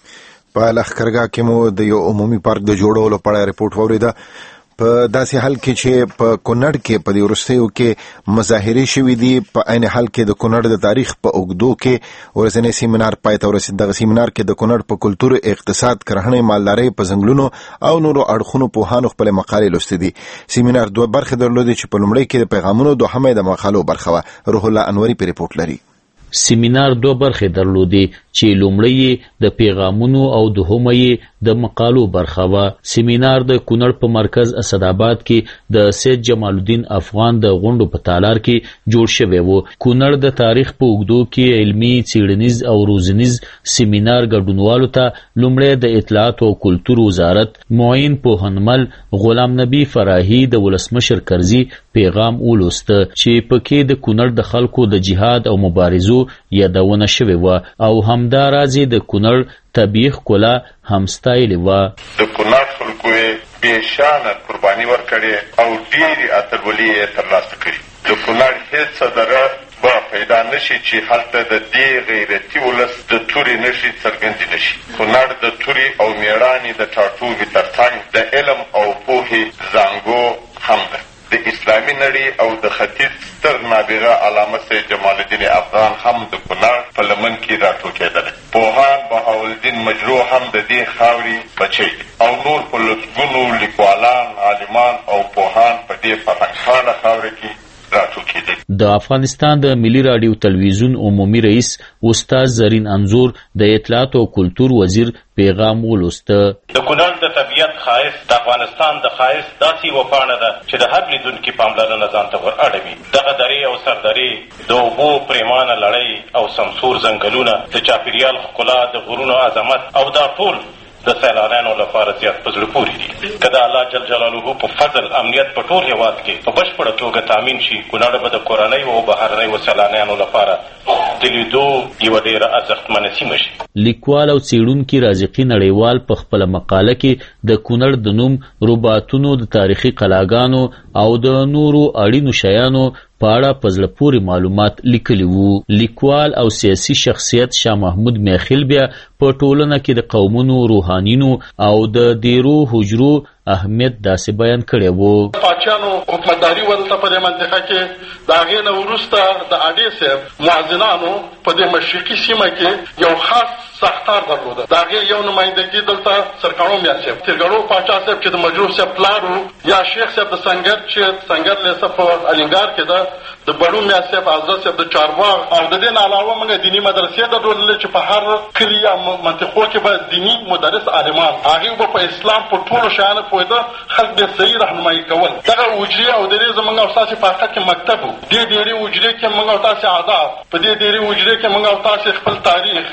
په لښکرګاه کې مو د یو عمومي پارک د جوړولو په اړه رپورټ واوریده. په داسې حال کې چې په کونړ کې په دې وروستیو کې مظاهرې شوې دي، په عین حال کې د کونړ د تاریخ په اوږدو کې ورځنی سیمینار پای ته ورسېد. دغه سیمینار کې د کونړ په کلتور، اقتصاد، کرهڼې، مالدارۍ، په ځنګلونو او نورو اړخونو پوهانو خپل مقالې لوستې دي. سیمینار دوه برخې درلودې چې په لومړۍ کې د پیغامونو، دوهمه د مقالو برخه وه. روح الله انوري په رپورټ لري. سیمینار دوه برخې درلودې چې لومړی د پیغامونو او دوهمه د مقالو برخه وه. سیمینار د کونړ په مرکز اسداباد کې د سید جمال الدین افغان د غونډو په تالار کې جوړ شوی و. کونړ د تاریخ په اوږدو کې علمي، څیړنیز او روزنیز سیمینار ګډونوالو ته لومړی د اطلاعات او کلتور وزارت معین پوهنمل غلام نبی فراهی د ولسمشر کرزي پیغام ولوسته چې پکې د کونړ د خلکو د جهاد او مبارزو یادونه شوې وه او همداراز د کونړ طبیعي ښکلا هم ستایلې وه. د کونړ خلکو یې بېشانه قرباني ورکړې او ډېرې اتلولۍ یې ترلاسه کړي. د کونړ هېڅ دره به پیدا نشي چې هلته د دې غیرتي ولس د تورې نښې څرګندې نشي. کونړ د تورې او مېړانې د ټاټوبي تر څنګ د علم او پوهې زانګو هم ده. د اسلامي نړۍ او د ختیځ ستر نابغه علامه سید جمال الدین افغان هم د کونړ په لمن کې راټوکېدلی. پوهان بهاءالدین مجروح هم د دې خاورې بچی دي او نور په لسګونو لیکوالان، عالمان او پوهان په دې فرهنګپاله خاوره کې راټوکېدل. د افغانستان د ملي راډیو تلویزیون عمومي رئیس استاد زرین انزور د اطلاعات او کلتور وزیر پیغام ولوسته. د کونړ د طبیعت ښایست د افغانستان د ښایست داسې یوه پاڼه ده چې د هر لیدونکي پاملرنه ځان ته ور اړوي. دغه درې او سردرې، د اوبو پریمانه لړۍ او سمسور ځنګلونه، د چاپیریال ښکلا، د غرونو عظمت او دا ټول د سیلانیانو لپاره زیات په زړه پورې دي. که د الله جل جلاله په فضل امنیت په ټول هېواد کې په بشپړه توګه تامین شي، کونړ به د کورنیو او بهرنیو سیلانیانو لپاره د لیدو یوه ډېره ارزښتمنه سیمه شي. لیکوال او څېړونکي رازقي نړیوال په خپله مقاله کې د کونړ د نوم، رباطونو، د تاریخي قلاګانو او د نورو اړینو شیانو په اړه په زړه پورې معلومات لیکلي وو. لیکوال او سیاسي شخصیت شاه محمود میخیل بیا په ټولنه کې د قومونو، روحانینو او د دیرو حجرو اهمیت داسې بیان کړی وو. پاچانو حکومتداري ولته په دې منطقه کې د هغې نه وروسته د اډې صاحب معزنانو په دې مشرقي سیمه کې یو خاص ساختار درلوده. د هغې یو نمایندګي دلته سرکاڼو میا صاحب، تیرګړو پاچا صاحب چې د مجروح صاحب پلار و، یا شیخ صاحب د سنګر چې سنګر لیسه په الینګار کې ده، د بړو میا صاحب، حضرت صاحب د چارباغ، او د دې نه علاوه موږ دیني مدرسې درلودلې چې په هر کلي یا منطقو کې به دیني مدرس عالمان هغې به په اسلام په ټولو شیانو پوهېده، خلک به صحیح رهنمایي کول. دغه حجرې او درې زموږ او ستاسې په حقیقت کې مکتب و. دې ډېرې حجرې کې موږ او تاسې آداب، په دې ډېرې حجرې کې موږ او تاسې خپل تاریخ، خپل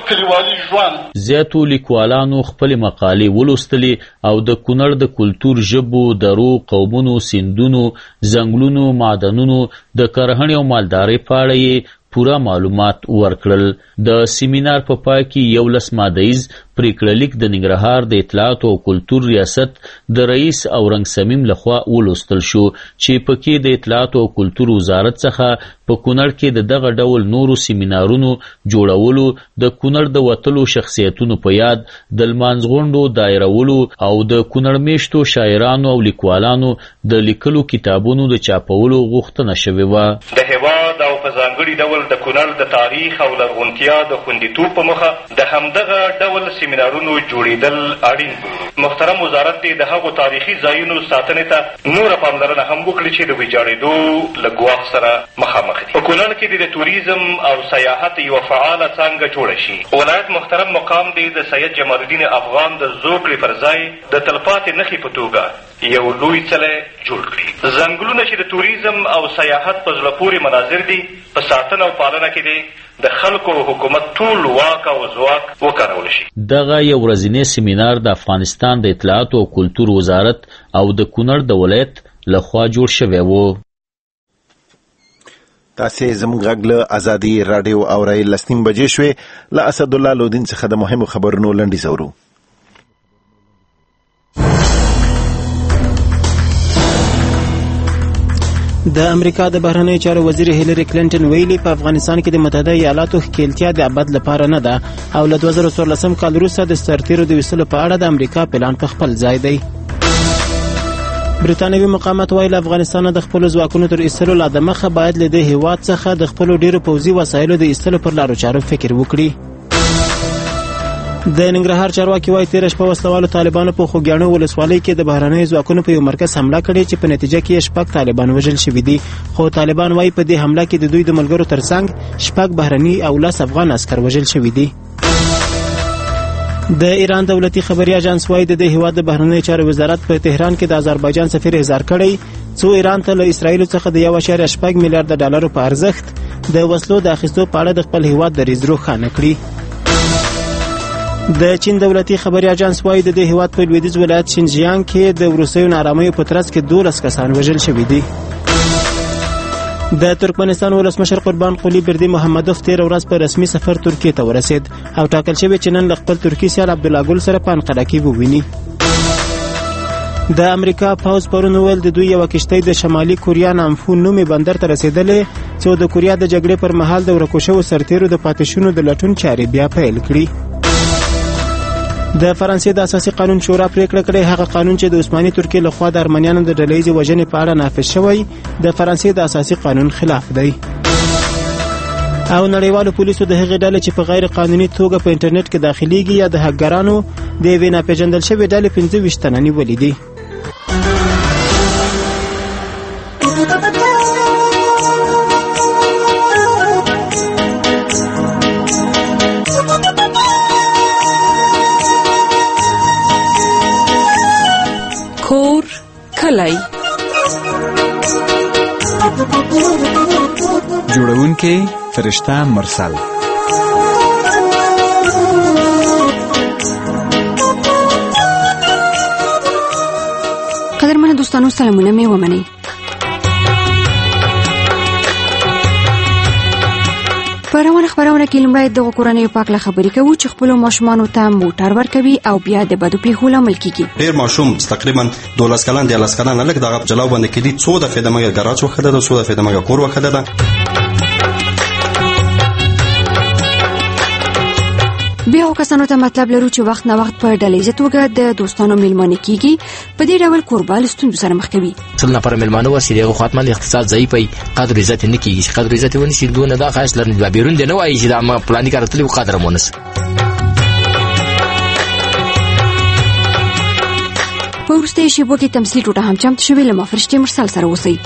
کلیوالي ژوند. زیاتو لیکوالانو خپل مقالې ولوستلې او د کونړ د کلتور، ژبو، درو، قومونو، سیندونو، ځنګلونو، معدنونو، د کرهڼې او مالدارۍ په اړه یې پوره معلومات ورکړل. د سیمینار په پای کې یو لس مادهیز پریکړه لیک د ننګرهار د اطلاعات او کلتور ریاست د رئیس اورنګ سمیم لخوا ولوستل شو چې پکې د اطلاعات او کلتور وزارت څخه په کونړ کې د دغه ډول نورو سیمینارونو جوړولو، د کونړ د وتلو شخصیتونو په یاد د لمانځغونډو دایرولو او د کونړ میشتو شاعرانو او لیکوالانو د لیکلو کتابونو د چاپولو غوښتنه شوې وه. د هېواد او په ځانګړي ډول د کونړ د تاریخ او لرغونتیا د خوندیتوب په مخه د همدغه ډول سیمینارونو جوړېدل اړین بولو. محترم وزارت دې د هغو تاریخي ځایونو ساتنې ته نوره پاملرنه هم وکړي چې د ویجاړېدو له ګواښ سره مخامخ دي. په کونړ کې د توریزم او سیاحت یوه فعاله څانګه جوړه شي. ولایت محترم مقام دې د سید جمال الدین افغان د زوکړې پر ځای د تلپاتې نښې په توګه یو لوی څلی جوړ کړي. ځنګلونه چې د توریزم او سیاحت په زړه پورې مناظر دي، په ساتنه او پالنه کې دي د خلکو حکومت ټول واک او ځواک وکارول شي. دغه یو ورځنی سیمینار د افغانستان د اطلاعات او کلتور وزارت او د کونړ د ولایت لخوا جوړ شوی و. تاسې زموږ غږ له ازادي راډیو اورئ. لس نیم بجې شوې. له اسد الله لودین څخه د مهمو خبرونو لنډیز اورو. د امریکا د بهرنیو چارو وزیر هیلری کلینټن ویلي په افغانستان کې د متحده ایالاتو ښکیلتیا د ابد لپاره نه ده او له دوه زره څوارلسم کال وروسته د سرتیرو د ویستلو په اړه د امریکا پلان په خپل ځای دی. برتانوي مقامات وایي له افغانستان د خپلو ځواکونو تر ایستلو لا دمخه باید له دې هیواد څخه د خپلو ډیرو پوځي وسایلو د ایستلو پر لارو چارو فکر وکړي. د ننګرهار چارواکي وایي تېره شپه وسلوالو طالبانو په خوږیاڼو ولسوالۍ کې د بهرنیو ځواکونو په یو مرکز حمله کړې چې په نتیجه کې یې شپږ طالبان وژل شوي دي، خو طالبان وایي په دې حمله کې د دوی د ملګرو ترڅنګ شپږ بهرني او لس افغان عسکر وژل شوي دي. د ایران دولتي خبري اژانس وایي د دې هیواد د بهرنیو چارو وزارت په تهران کې د آذربایجان سفیر احضار کړی څو ایران ته له اسرائیل څخه د یو اشاریه شپږ میلیارډ ډالرو په ارزښت د وسلو د اخیستو په اړه د خپل هیواد دریځ روښانه کړي. د چین دولتي خبري اژانس وایي د دې هیواد په لویدیځ ولایت شینجیانګ کې د وروستیو ناارامیو په ترڅ کې دولس کسان وژل شوي دي. د ترکمنستان ولسمشر قربان قلی بردی محمدوف تېره ورځ په رسمي سفر ترکیې ته ورسید او ټاکل شوی چې نن له خپل ترکي سیال عبدالله ګل سره په انقره کې وویني. د امریکا پوځ پرون وویل د دوی یوه کشتۍ د شمالي کوریا نامفو نومې بندر ته رسېدلې چې د کوریا د جګړې پر مهال د ورکو شوو سرتیرو د پاتې شونو د لټون چارې بیا پیل کړي. د فرانسې د اساسي قانون شورا پریکړه کړې هغه قانون چې د عثماني ترکیې لخوا د ارمنیانو د ډلهیزې وژنې په اړه نافذ شوی د فرانسې د اساسي قانون خلاف دی. او نړیوالو پولیسو د هغې ډلې چې په غیر قانوني توګه په انټرنیټ کې داخليږي یا د هکرانو د یوې ناپېژندل شوې ډلې پنځه ویشت تنه نیولي دي. کور کلی جوړونکی فرشته مرسل قدرمنه دوستانو سلامونه مې ومنئ. په روانه خبرونه کې لومړی دغه کورنیو په اړه خبرې کوو چې خپلو ماشومانو ته موټر ورکوي او بیا د بدو پیښو لامل کیږي. ډېر ماشوم تقریبا دولس کلن دیارلس کلن لږ دغه جلاو باندې کېدي څو دفعې د مګر ګراج وخته ده څو دفعې د مګر کور وخته ده. بیا کسانو ته مطلب لرو چې وخت نه وخت په ډلهیزه توګه د دوستانو میلمانه کیږي. په دې ډول کوربال ستونزو سره مخ کوي. څل نفر میلمانه ورسي دغه خاطمان اقتصاد ضعیف وي، قدر عزت نه کیږي. قدر عزت ونی شي دونه دا خاص لرنه بیرون دی نه وایي چې دا ما پلان کارتلی او قدر مونس. په ورسته شیبو کې تمثيل ټوټه هم چمت شوی له مفرشتي مرسل سره اوسئ.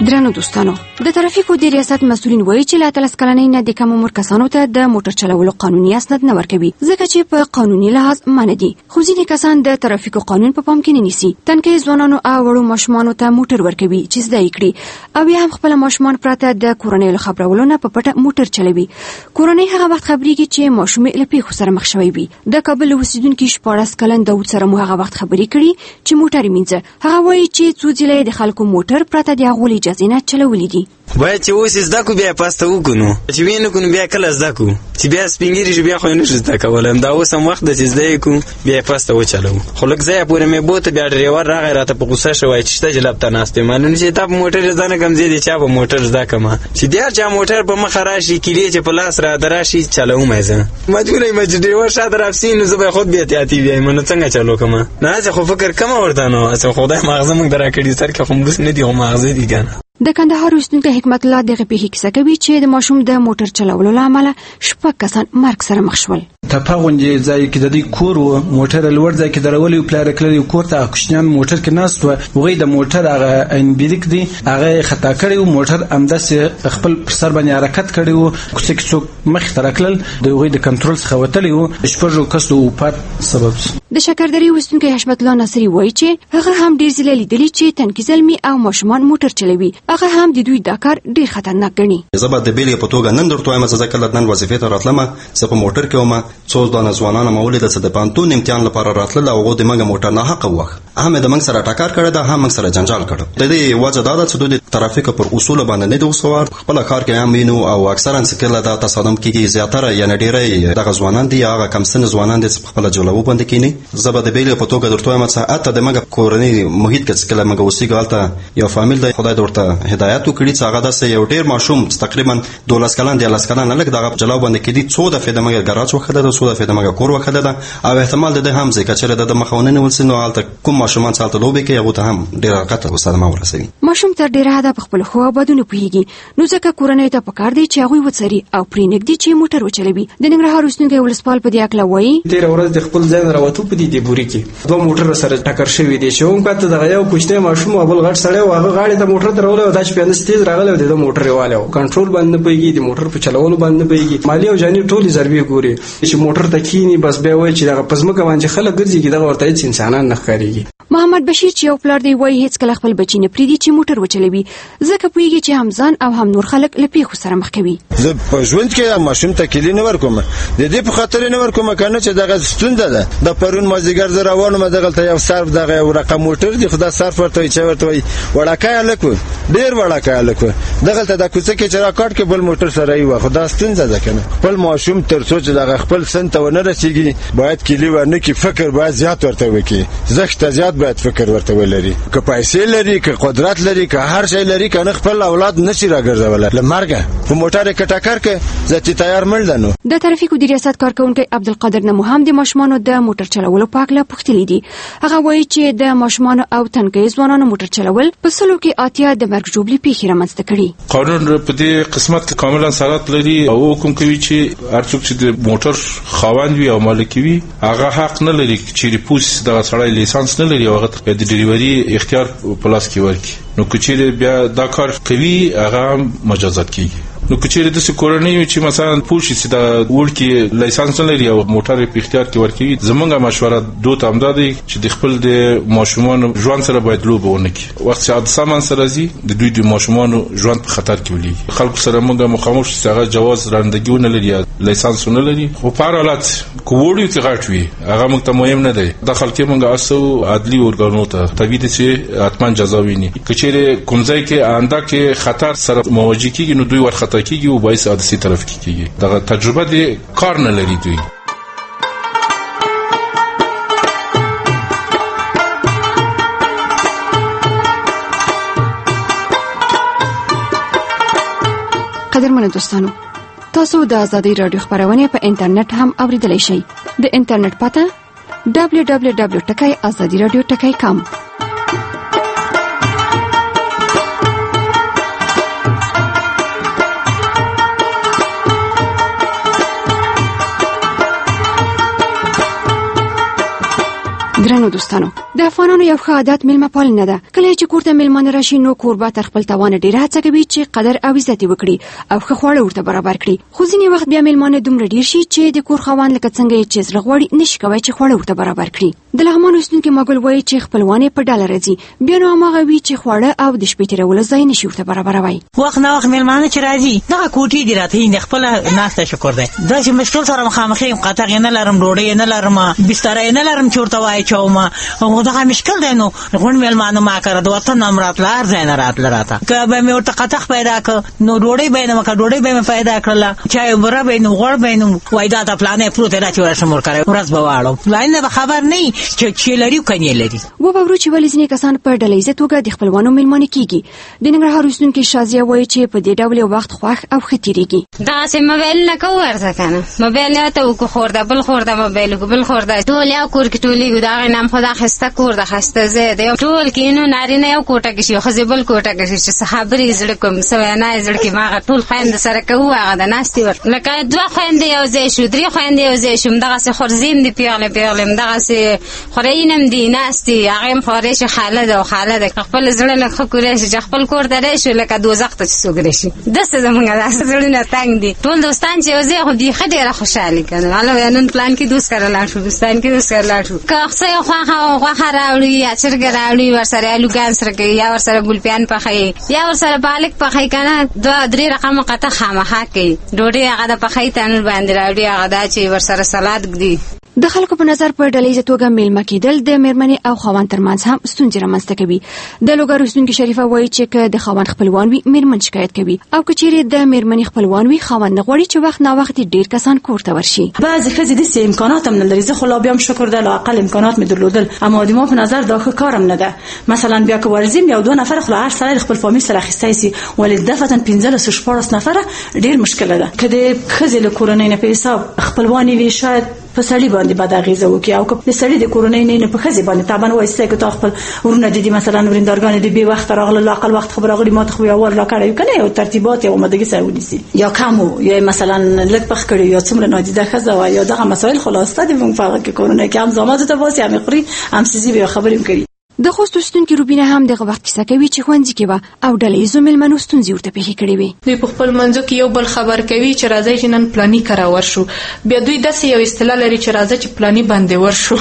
درنو دوستانو، د ترافیکو د ریاست مسؤلین وایي چې له اتلس کلنۍ نه د کم عمر کسانو ته د موټر چلولو قانوني اسناد نه ورکوي، ځکه چې په قانوني لحاظ منع دي. خو ځینې کسان د ترافیکو قانون په پام کې نه نیسي، تنکي ځوانانو او وړو ماشومانو ته موټر ورکوي چې زده یې کړي، او بیا هم خپل ماشومان پرته د کورنۍ له خبرولو نه په پټه موټر چلوي. کورنۍ هغه وخت خبرېږي چې ماشوم له پیښو سره مخ شوی وي. د کابل اوسیدونکي شپاړس کلن داود سره مو هغه وخت خبرې کړي چې موټر یې مینځه. هغه وایي چې څو ځله د خلکو موټر پرته د هغوی اجازې نه چلولي دي. باید چې اوس زده کو بیا پاسته وکړو، چې وینو کو بیا کله زده کو، چې بیا سپینګری شي بیا خو نه شي زده کولای. دا اوس هم وخت د چې زده کو بیا پاسته وچلو. خو لږ ځای پورې مې بوته بیا ډریور راغی راته په غوسه شوی چې شته جلب ته ناست معلوم چې تا په موټر ځانه کم زیات چا په موټر زده کما چې بیا چا موټر په مخ راشي کلی چې په لاس را دراشي چلو مې زه مجبورې مې ډریور شاته رافسین نو زه به خود بیا احتیاطي بیا مې څنګه چلو کما نه زه خو فکر کما ورته نو اصل خدای مغزه موږ درا کړی سر کې خو موږ نه دی خو مغزه دی ګان. د کندهار اوسیدونکي حکمت الله دغه پیښې کیسه کوي چې د ماشوم د موټر چلولو له امله شپږ کسان مرګ سره مخ شول. ته غونډې ځای کې د دې کور و موټر لوړ ځای کې درولې او پلار کړی کور ته کوشنیان موټر کې ناست و وغه د موټر هغه ان بیلیک دی هغه خطا کړی او موټر امداسه خپل پر سر باندې حرکت کړی او کوڅه کې څوک مخ ته راکلل د وغه د کنټرول څخه وتلی او شپږو کسو پات سبب. د شکردري اوسیدونکي حشمت الله ناصری وایي چې هغه هم ډیر ځله لیدلی چې تنکي زلمی او ماشومان موټر چلوي، هغه هم د دوی دا کار ډیر خطرناک ګڼي. زبر د بیلې په توګه نن درته وایم چې ځکه نن وظیفه ته راتلم چې په موټر کې ومه څو دانه ځوانان مولید چې د پانتون امتحان لپاره راتلل او د منګه موټر نه حق وخت هم د منګ سره ټاکر کړی دا هم منګ سره جنجال کړ. د دې وجه دا ده چې د ترافیک پر اصول باندې نه د وسوار خپل کار کې هم وینو او اکثرا څکله دا تصادم کیږي زیاتره یعنی ډیره دغه ځوانان دي هغه کم سن ځوانان دي چې خپل جلوه باندې کینی. زبر د بیلې په توګه درته وایم چې اته د منګه کورنۍ محیط کې څکله منګه وسیګالته یو فامیل دی خدای درته هدایت وکړي چې هغه د یو ډیر ماشوم تقریبا دولس کلن دی لاس کلن لکه دغه جلوه باندې کیدی څو د فدمه ګراج وخته ده څو د فدمه کور وخته ده او احتمال د هم ځکه چې د مخاونین ولسنو حالت کوم ماشومان څالته لوبي کې هغه ته هم ډیر حقیقت وساده ما ورسوي. ماشوم تر ډیره حد په خپل خو بدونه پیږي نو ځکه کورنۍ ته پکار دی چې هغه وڅري او پرینګ دي چې موټر وچلوي. د ننګرهار اوسیدونکي ولسپال په دې اکلا وایي تیر ورځ د خپل ځای راوته په دې بوري کې دوه موټر سره ټکر شوی دي چې هم کته دغه یو کوچنی ماشوم او بل غټ سړی او هغه غاړي ته موټر درول او د شپږ تیز راغله د موټر واله کنټرول باندې پیږي د موټر په چلولو باندې پیږي مالی او جاني ټول ضربې ګوري چې موټر ته کینی بس به وای چې دغه پزمکه باندې خلک ګرځي دغه ورته هیڅ انسانان نه ښکاریږي. محمد بشیر چې یو پلار دی وایي هیڅ کله خپل بچی نه پریدي چې موټر وچلوي ځکه پوهیږي چې هم ځان او هم نور خلک له پیښو سره مخ کوي. زه په ژوند کې ماشوم ته کلی نه ورکوم د دې په خاطر نه ورکوم کنه چې دغه ستونزه ده. د پرون مازیګر زه روانم دغه ته یو صرف دغه یو رقم موټر دی خدا صرف ورته چې ورته وي وړاکای لکو ډیر وړاکای لکو دغه ته د کوڅه کې چې راکټ کې بل موټر سره یو خدا ستونزه ده کنه. خپل ماشوم تر څو چې دغه خپل سن ته ونه رسیږي باید کلی ورنه کې فکر باید زیات ورته وکړي زخت زیات باید فکر ورته ولري که پیسې لري که قدرت لري که هر شی لري کنه خپل اولاد نشي راګرځول لمرګه په موټر کې ټکر کې ځکه تیار مړ دنو. د ترافیکو د ریاست کارکونکي عبدالقادر نمو هم د ماشومانو د موټر چلولو په اړه پوښتنې دي. هغه وایي چې د ماشومانو او تنکي ځوانانو موټر چلول په سلو کې اتیا د مرګ ژوبلې پیښې رامنځته کړي. قانون په دې قسمت کې کاملا سرات لري او حکم کوي چې هر څوک چې د موټر خاوند وي او مالک وي هغه حق نه لري چې ریپوس د سړی لیسانس نه لري هغه د ډریوري اختیار په لاس کې ورکړي. نو کچېره بیا دا کار کوي هغه مجازات کیږي. نو کچېره د سکورنۍ چې مثلا پوښي چې د ورکی لایسنس لري او موټر په اختیار کې ورکوي زمونږه مشوره دوت امدادي چې د خپل د ماشومان ژوند سره باید لوب ونه کی وخت چې حادثه سامان سره زی د دوی د ماشومان ژوند په خطر کې ولي خلکو سره موږ مخامخ چې هغه جواز رانندګي نه لري لایسنس نه لري خو په حالت کووړیو چې غټ وي هغه موږ ته مهم نه دی د خلکو موږ اسو عدلي اورګانو ته تبعید چې اتمن جزا ویني کچېره کومځای کې آنده کې خطر سره مواجه کیږي نو دوی ورخه کیږي او باعث حادثه طرف کیږي دا تجربه دي کار نه لري دوی. قدرمنو دوستانو تاسو د آزادۍ رادیو خبرونه په انټرنیټ هم اوریدلای شئ. د انټرنیټ پته دبلیو دبلیو دبلیو ټکی آزادي رادیو ټکی کام. درنو درنو دوستانو د افغانانو یو ښه عادت میلمه پالنه ده. کله چې کور ته میلمانه راشي نو کوربه تر خپل توان ډیره هڅه کوي چې قدر او عزت وکړي او ښه خواړه ورته برابر کړي. خو ځینې وخت بیا میلمانه دومره ډیر شي چې د کور خاوند لکه څنګه چې زړه غواړي نشي کوي چې خواړه ورته برابر کړي. د لغمان اوسیدونکي مګل وایي چې خپلوان په ډاله راځي بیا نو هغه وی چې خواړه او د شپې تیرول ځای نشي ورته برابروي. وخت نه وخت میلمانه چې راځي دغه کوټې دی راته نه خپل ناشته شکر دی دا چې مشکل سره مخامخ یم قطع نه لرم ډوډۍ نه لرم بستر نه لرم چورته وای چوما او دا مشکل دی نو غون میلمانه ما کړه د وطن امرات لار زین رات لراته که به مې ورته قطع پیدا ک نو ډوډۍ به نه مکه ډوډۍ به مې پیدا کړله چای بره به نو غوړ به نو وای دا د پلانې پروت راځي ورسره مور کړو ورځ به واړو پلان نه خبر نه چې چې لري کني لري و به ورو چې ولې ځینې کسان په ډلې عزت توګه د خپلوانو میلمانه کیږي. د ننګرهار اوسیدونکي شازیه وایي چې په دې ډول وخت خوښ او ختیریږي. دا سه موبایل نه کو ورته کنه موبایل نه ته کو خورده بل خورده موبایل کو بل خورده ټول یو کور کې ټولې دا نام خدا خسته کور د خسته زه د ټول کې نو نارینه یو کوټه کې شي خزبل کوټه کې شي چې صحابري زړه کوم سوي نه زړه کې ما ټول خويند سره کوه هغه د ناستي ور لکه دوه خويند یو ځای شو درې خويند یو ځای شو دغه سه خورزیم دی پیغله پیغله دغه سه خورینم دی ناستي هغه خورې شي خالد او خالد خپل زړه له خکورې شي خپل کور ته شي لکه دوزخ ته سوګري شي دسه زمونږه داسه زړه نه تنگ دي ټول دوستان چې وځي خو دی خډه خوشاله کړه والله نن پلان کې دوست کړل شو دوستان کې دوست کړل شو که څه خو خو راوړي یا چرګ راوړي ورسره الوګان سره کوي یا ورسره ګلپیان پخای یا ورسره بالک پخای کنه دوه درې رقم قطه خامخا کوي ډوډۍ هغه د پخای تنور باندې راوړي هغه دا چې ورسره سلاد ګدي. د خلکو په نظر په ډلې توګه میلمه کېدل د میرمنې او خاوند ترمنځ هم ستونزې رامنځته کوي. د لوګر اوسیدونکي شریفه وایي چې که د خاوند خپلوان وي میرمن شکایت کوي او که چیرې د میرمنې خپلوان وي خاوند نه غواړي چې وخت نه وخت ډیر کسان کور ته ورشي. بعضې ښځې داسې امکانات هم نه لري زه خو لا بیا هم شکر ده لااقل امکانات مې درلودل اما د ما په نظر دا ښه کار هم نه ده. مثلا بیا که ورځیم یو دوه نفره خو هر سړی خپل فامیل سره اخیستی سي ولې دفعتا پنځلس شپاړس نفره ډېر مشکله ده. که د ښځې له کورنۍ نه په حساب خپلوانې وي شاید په سړي باندې بد اغېزه وکړي او که د سړي د کورنۍ نه په ښځې باندې طبعا وایستی که تا خپل ورونه دي دي مثلا ورندارګانې دي بې وخته راغله لااقل وخت خو به راغلي ما ته خو یو وار راکړی وي که نه یو ترتیبات یا آمادګي سره ونیسي یا کم و یا مثلا لږ پخ کړي یا څومره نادیده ښځه وه یا دغه مسایل خلاصته دي موږ په هغه کې کورنۍ کې هم زامادو ته باسي هم یې خوري هم سیزي به یې خبرې هم کړي. د خوست اوسیدونکي روبینه هم دغه وخت کیسه کوي چې ښوونځي کې وه او ډله ییزو میلمنو ستونزې ورته پېښې کړې وې. دوی په خپل منځو کې یو بل خبر کوي چې راځئ چې نن پلاني کره ورشو بیا دوی داسې یو اصطلاح لري چې راځه چې پلاني باندې ورشو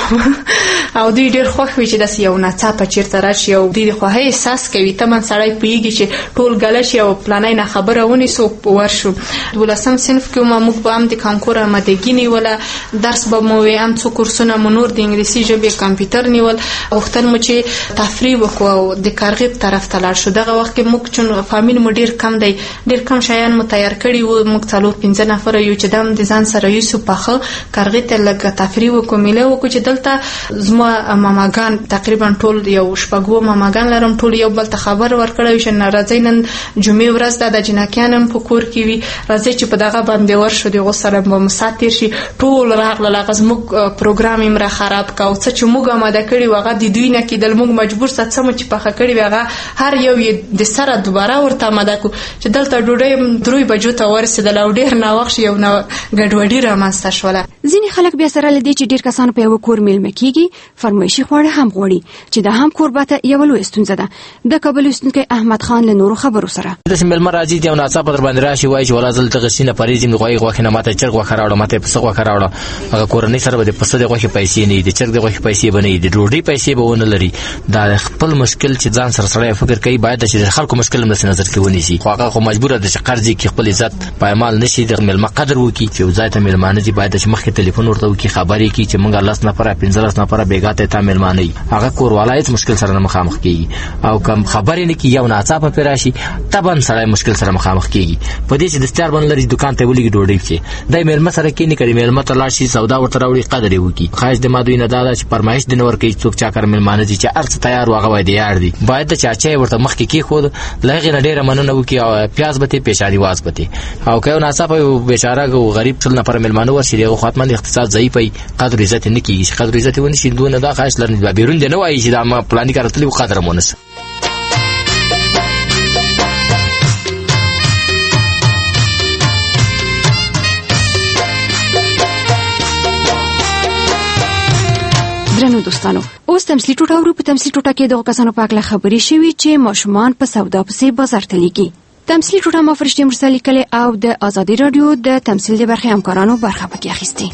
او دوی ډېر خوښ وي چې داسې یو ناڅاپه چېرته راشي او دوی د خوښۍ احساس کوي تمن سړی پوهېږي چې ټول ګله شي او پلانی نه خبره ونیسو ورشو. دولسم صنف کې ما موږ به هم د کانکور آمادګي نیوله درس به مو وې هم څو کورسونه مو نور د انګلیسي ژبې کمپیوټر نیول غوښتل مو چې تفریح وکړو او د کارغیب طرف ته لاړ شو. دغه وخت کې موږ چون فامیل مو ډېر کم دی ډېر کم شیان مو تیار کړي وو موږ څلور پنځه نفره یو چې دم د ځان سره یوسو پاخه کارغې ته لږ تفریح وکړو میله وکړو چې دلته زما ماماګان تقریبا ټول یو شپږ ماماګان لرم ټول یو بل ته خبر ورکړی چې راځئ نن جمعې ورځ ده د جنکیان هم په کور کې وي راځئ چې په دغه باندې ورشو د هغو سره به مو ساعت تېر شي ټول راغلل هغه زموږ پروګرام یې را خراب کا او څه چې موږ اماده کړي وو هغه د دوی نه کېدل موږ مجبور سه څه مو چې پخه کړي وي هغه هر یو یې د سره دوباره ورته اماده کړو چې دلته ډوډۍ دروي بجو ته ورسېدل او ډېر ناوخت یو ګډوډي رامنځته شوله. ځینې خلک بیا سره له دې چې ډېر کسان په یوه کور میلمه کېږي فرمایشي خواړه هم غواړي چې دا هم کوربه ته یوه لویه ستونزه ده. د کابل اوسیدونکی احمد خان له نورو خبرو سره داسې میلمه راځي چې یو ناڅاپه در باندې راشي وایي چې ولا زه دلته غسي نه پرېږدم د غوښې غوښې نه ما ته چرګ غوښه راوړه ما ته پسه غوښه راوړه هغه کورنۍ سره به د پسه د غوښې پیسې نه وي د چرګ د غوښې پیسې به نه وي د ډوډۍ پیسې به ونه لري. دا خپل مشکل چې ځان سره سړی فکر کوي باید چې خلکو مشکل هم نظر کې ونیسي خو هغه خو مجبوره ده چې قرض یې کړي خپل عزت پایمال نه شي د میلمه قدر وکړي چې یو ځای ته میلمانه دي باید چې مخکې ټلیفون ورته وکړي خبرې کړي چې موږ لس نفره پنځلس نفره بېګا ته تا میلمانه یي هغه کوروالا هېڅ مشکل سره نه مخامخ کېږي او که خبرې نه کړي یو ناڅاپه پرې راشي طبعا سړی مشکل سره مخامخ کېږي. په دې چې دستیار باندې لري دوکان ته ولېږي ډوډۍ پسې دی میلمه سره کښېني که میلمه ته لاړ شي سودا ورته راوړي قدر یې وکړي. خواهش د ما دوی نه دا ده چې فرمایش دې نه ورکوي څوک چا کره میلمانه دي چې هر څه تیار و هغه باید یار دي باید د چا چای ورته مخکې کېښود له هغې نه ډېره مننه وکړي او پیاز به تې پیشاني واز به تې او که یو ناڅاپه یو بېچاره غریب څل نفره میلمانه ورشي د هغه خو حتما د اقتصاد ضعیف وي قدر عزت یې نه کېږي چې قدر عزت یې ونه شي دونه دا خواهش لرنې بیا بیرون دې نه وایي چې دا ما پلاني کار تللي و قدر هم ونه شه. درنو دوستانو اوس تمثیلي ټوټه ورو. په تمثیلي ټوټه کې دغه کسانو په اړه خبرې شوي چې ماشومان په سودا پسې بازار ته لیږي. تمثیلي ټوټه ما فرشتې مرسل لیکلې او د ازادي رادیو د تمثیل د برخې همکارانو برخه پکې اخیستې.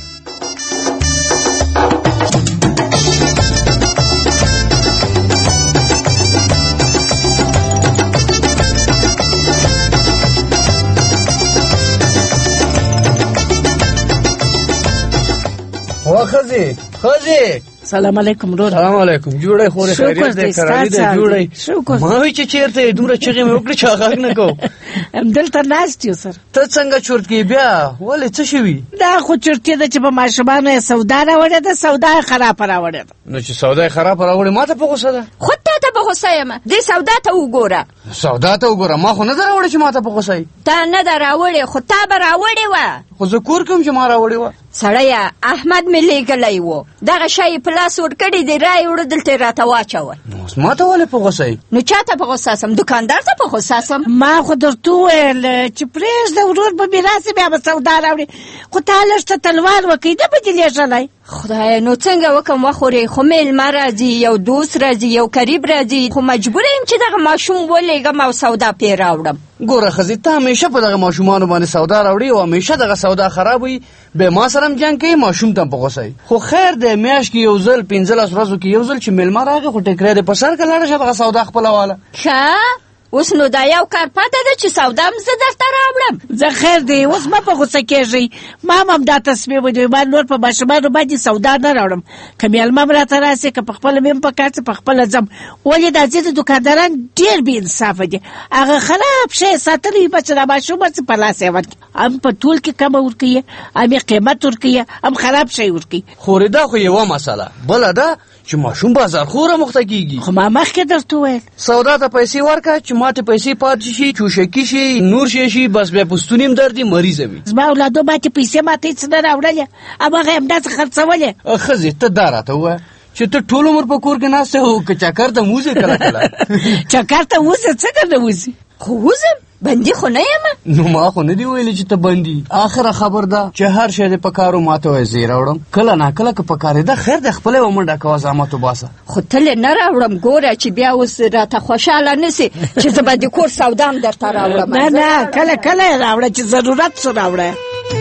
وا خزي خزي سلام علیکم ورور. سلام علیکم. جوړه خوري خیریت دې کراري دې جوړه. ما وی چې چیرته دومره چغې مې وکړې چې هغه نه کو. ام دلته ناست یو سر. ته څنګه چورتګي بیا ولې څه شوی؟ دا خو چورتګي د چې په ماشومانو سودا راوړې ده، سودا خراب راوړې ده. نو چې سودا خراب راوړې ما ته په غوسه ده. خو ته ته په غوسه یم. دې سودا ته وګوره. سودا ته وګوره ما خو نه راوړې چې ما ته په غوسه ای. ته نه راوړې خو تا به راوړې و. خو زه کور کوم چې ما راوړې و. سړیا احمد مې لېږلی و. دغه شی په لاس ورکړی دی رای وړه دلته راته واچوه. ما ته ولې په غوسه ای؟ نو چاته په غوسه سم؟ دکاندار ته په غوسه سم؟ ما خو درته وویل چې پرېږده ورور به میراث بیا به سودا راوړي، خو تا لږ ته تلوار وکړي ده به دې لېږلی. خدای نو څنګه وکم وخورې؟ خو میلمه راځي، یو دوست راځي، یو قریب راځي، خو مجبور یم چې دغه ماشوم ولېږم او سودا پې راوړم. ګوره ښځې ته همیشه په دغه ماشومانو باندې سودا راوړي او همیشه دغه سودا خراب وي، بیا ما سره هم جنګ کوي، ماشوم ته هم په غوسه وي. خو خیر دی میاشت کې یو ځل پنځلس ورځو کې یو ځل چې میلمه راغی خو ټیکری دې په سر که لاړه شه دغه سودا خپله واله. ښه اوس نو دا یو کار پاته ده چې سودا هم زه درته راوړم. زه خیر دی اوس مه په غوسه کېږئ. ما هم همدا تصمیم ونیوی ما نور په ماشومانو باندې سودا نه راوړم. که میلمه م راته راسي که په خپله مې هم په کار څه په خپله ځم. ولې دا ځینې دوکانداران ډېر بې انصافه دي. هغه خراب شی ساتلی به چې دا ماشوم څه په لاس یې ورکړي، هم په ټول کې کمه ورکوي، هم یې قیمت ورکوي، هم خراب شی ورکوي. خورې دا خو یوه مسله بله ده چې ماشوم بازارخوره مخته کېږي. خو ما مخکې درته وویل سودا ته پیسې ورکړه چې ما ته پیسې پاتې شي، چوشکي شي، نور شی شي، بس بیا پوستون هم دردي مریضه وي. زما اولادو ما چې پیسې ما ته هېڅ نه راوړلې، هماغه یې همداسې خرڅولې. ښځې ته دا راته ووایه چې ته ټول عمر په کور کې ناسته او که چکر ته وځې کله کله. چکر ته وځې څنګه نه وځې؟ خو وځم بندي خو نه یم. نو ما خو نه دي ویلي چې ته بندي. آخره خبر ده چې هر شی دې په کارو ما ته وایي زه یې راوړم، کله ناکله که په کارېده خیر دی خپله یوه منډه کوه زحمت وباسه. خو تلې نه راوړم ګوره چې بیا اوس راته خوشحاله نه سي چې زه به د کور سودا هم درته راوړم. نه نه کله کله یې راوړه چې ضرورت څه راوړه.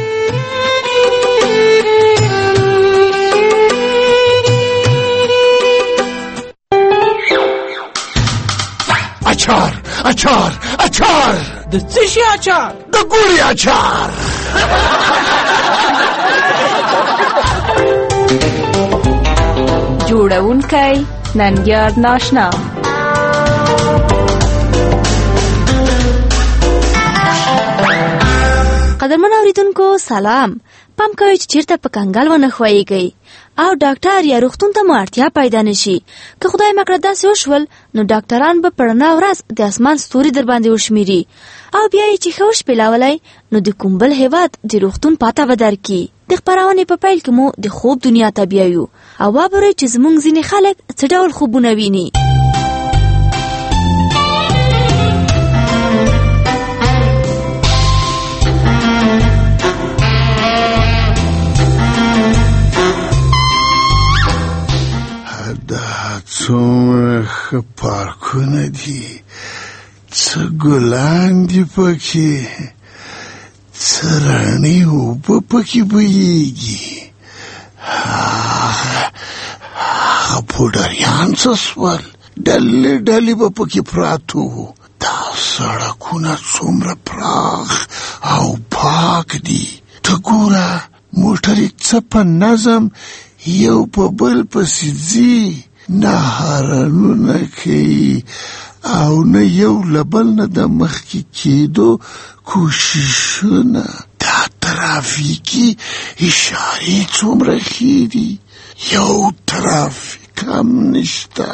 اچار اچار اچار د څه شي اچار؟ د ګوړې اچار. جوړونکی ننګیار ناشنا. قدرمن اوریدونکو سلام. پام کوئ چې چیرته په کنګل ونه ښویېږئ او ډاکټر یا روغتون ته مو اړتیا پیدا نشي. که خدای مکړه داسې وشول نو ډاکټران به په رڼا ورځ د اسمان ستوري در باندې وشمیري او بیا یې چې ښه وشپېلولی نو د کوم بل هېواد د روغتون پاته به درکړي. د خپرونې په پیل کې مو د خوب دنیا ته بیایو او واورئ چې زموږ ځینې خلک څه ډول خوبونه ویني. دا څومره ښه پارکونه دي، څه ګلان دي پکې، څه رڼې اوبه پکې بهیږي. هغه پوډریان څه سول، ډلې ډلې به پکې پراته وو. دا سړکونه څومره پراخ او پاک دي. ته ګوره موټرې څه په نظم یو په بل پسې ځي، نه هارنونه کوي او نه یو له بل نه د مخکې کېدو کوششونه. دا ترافیکي اشارې څومره ښې دي، یو ترافیک هم نشته.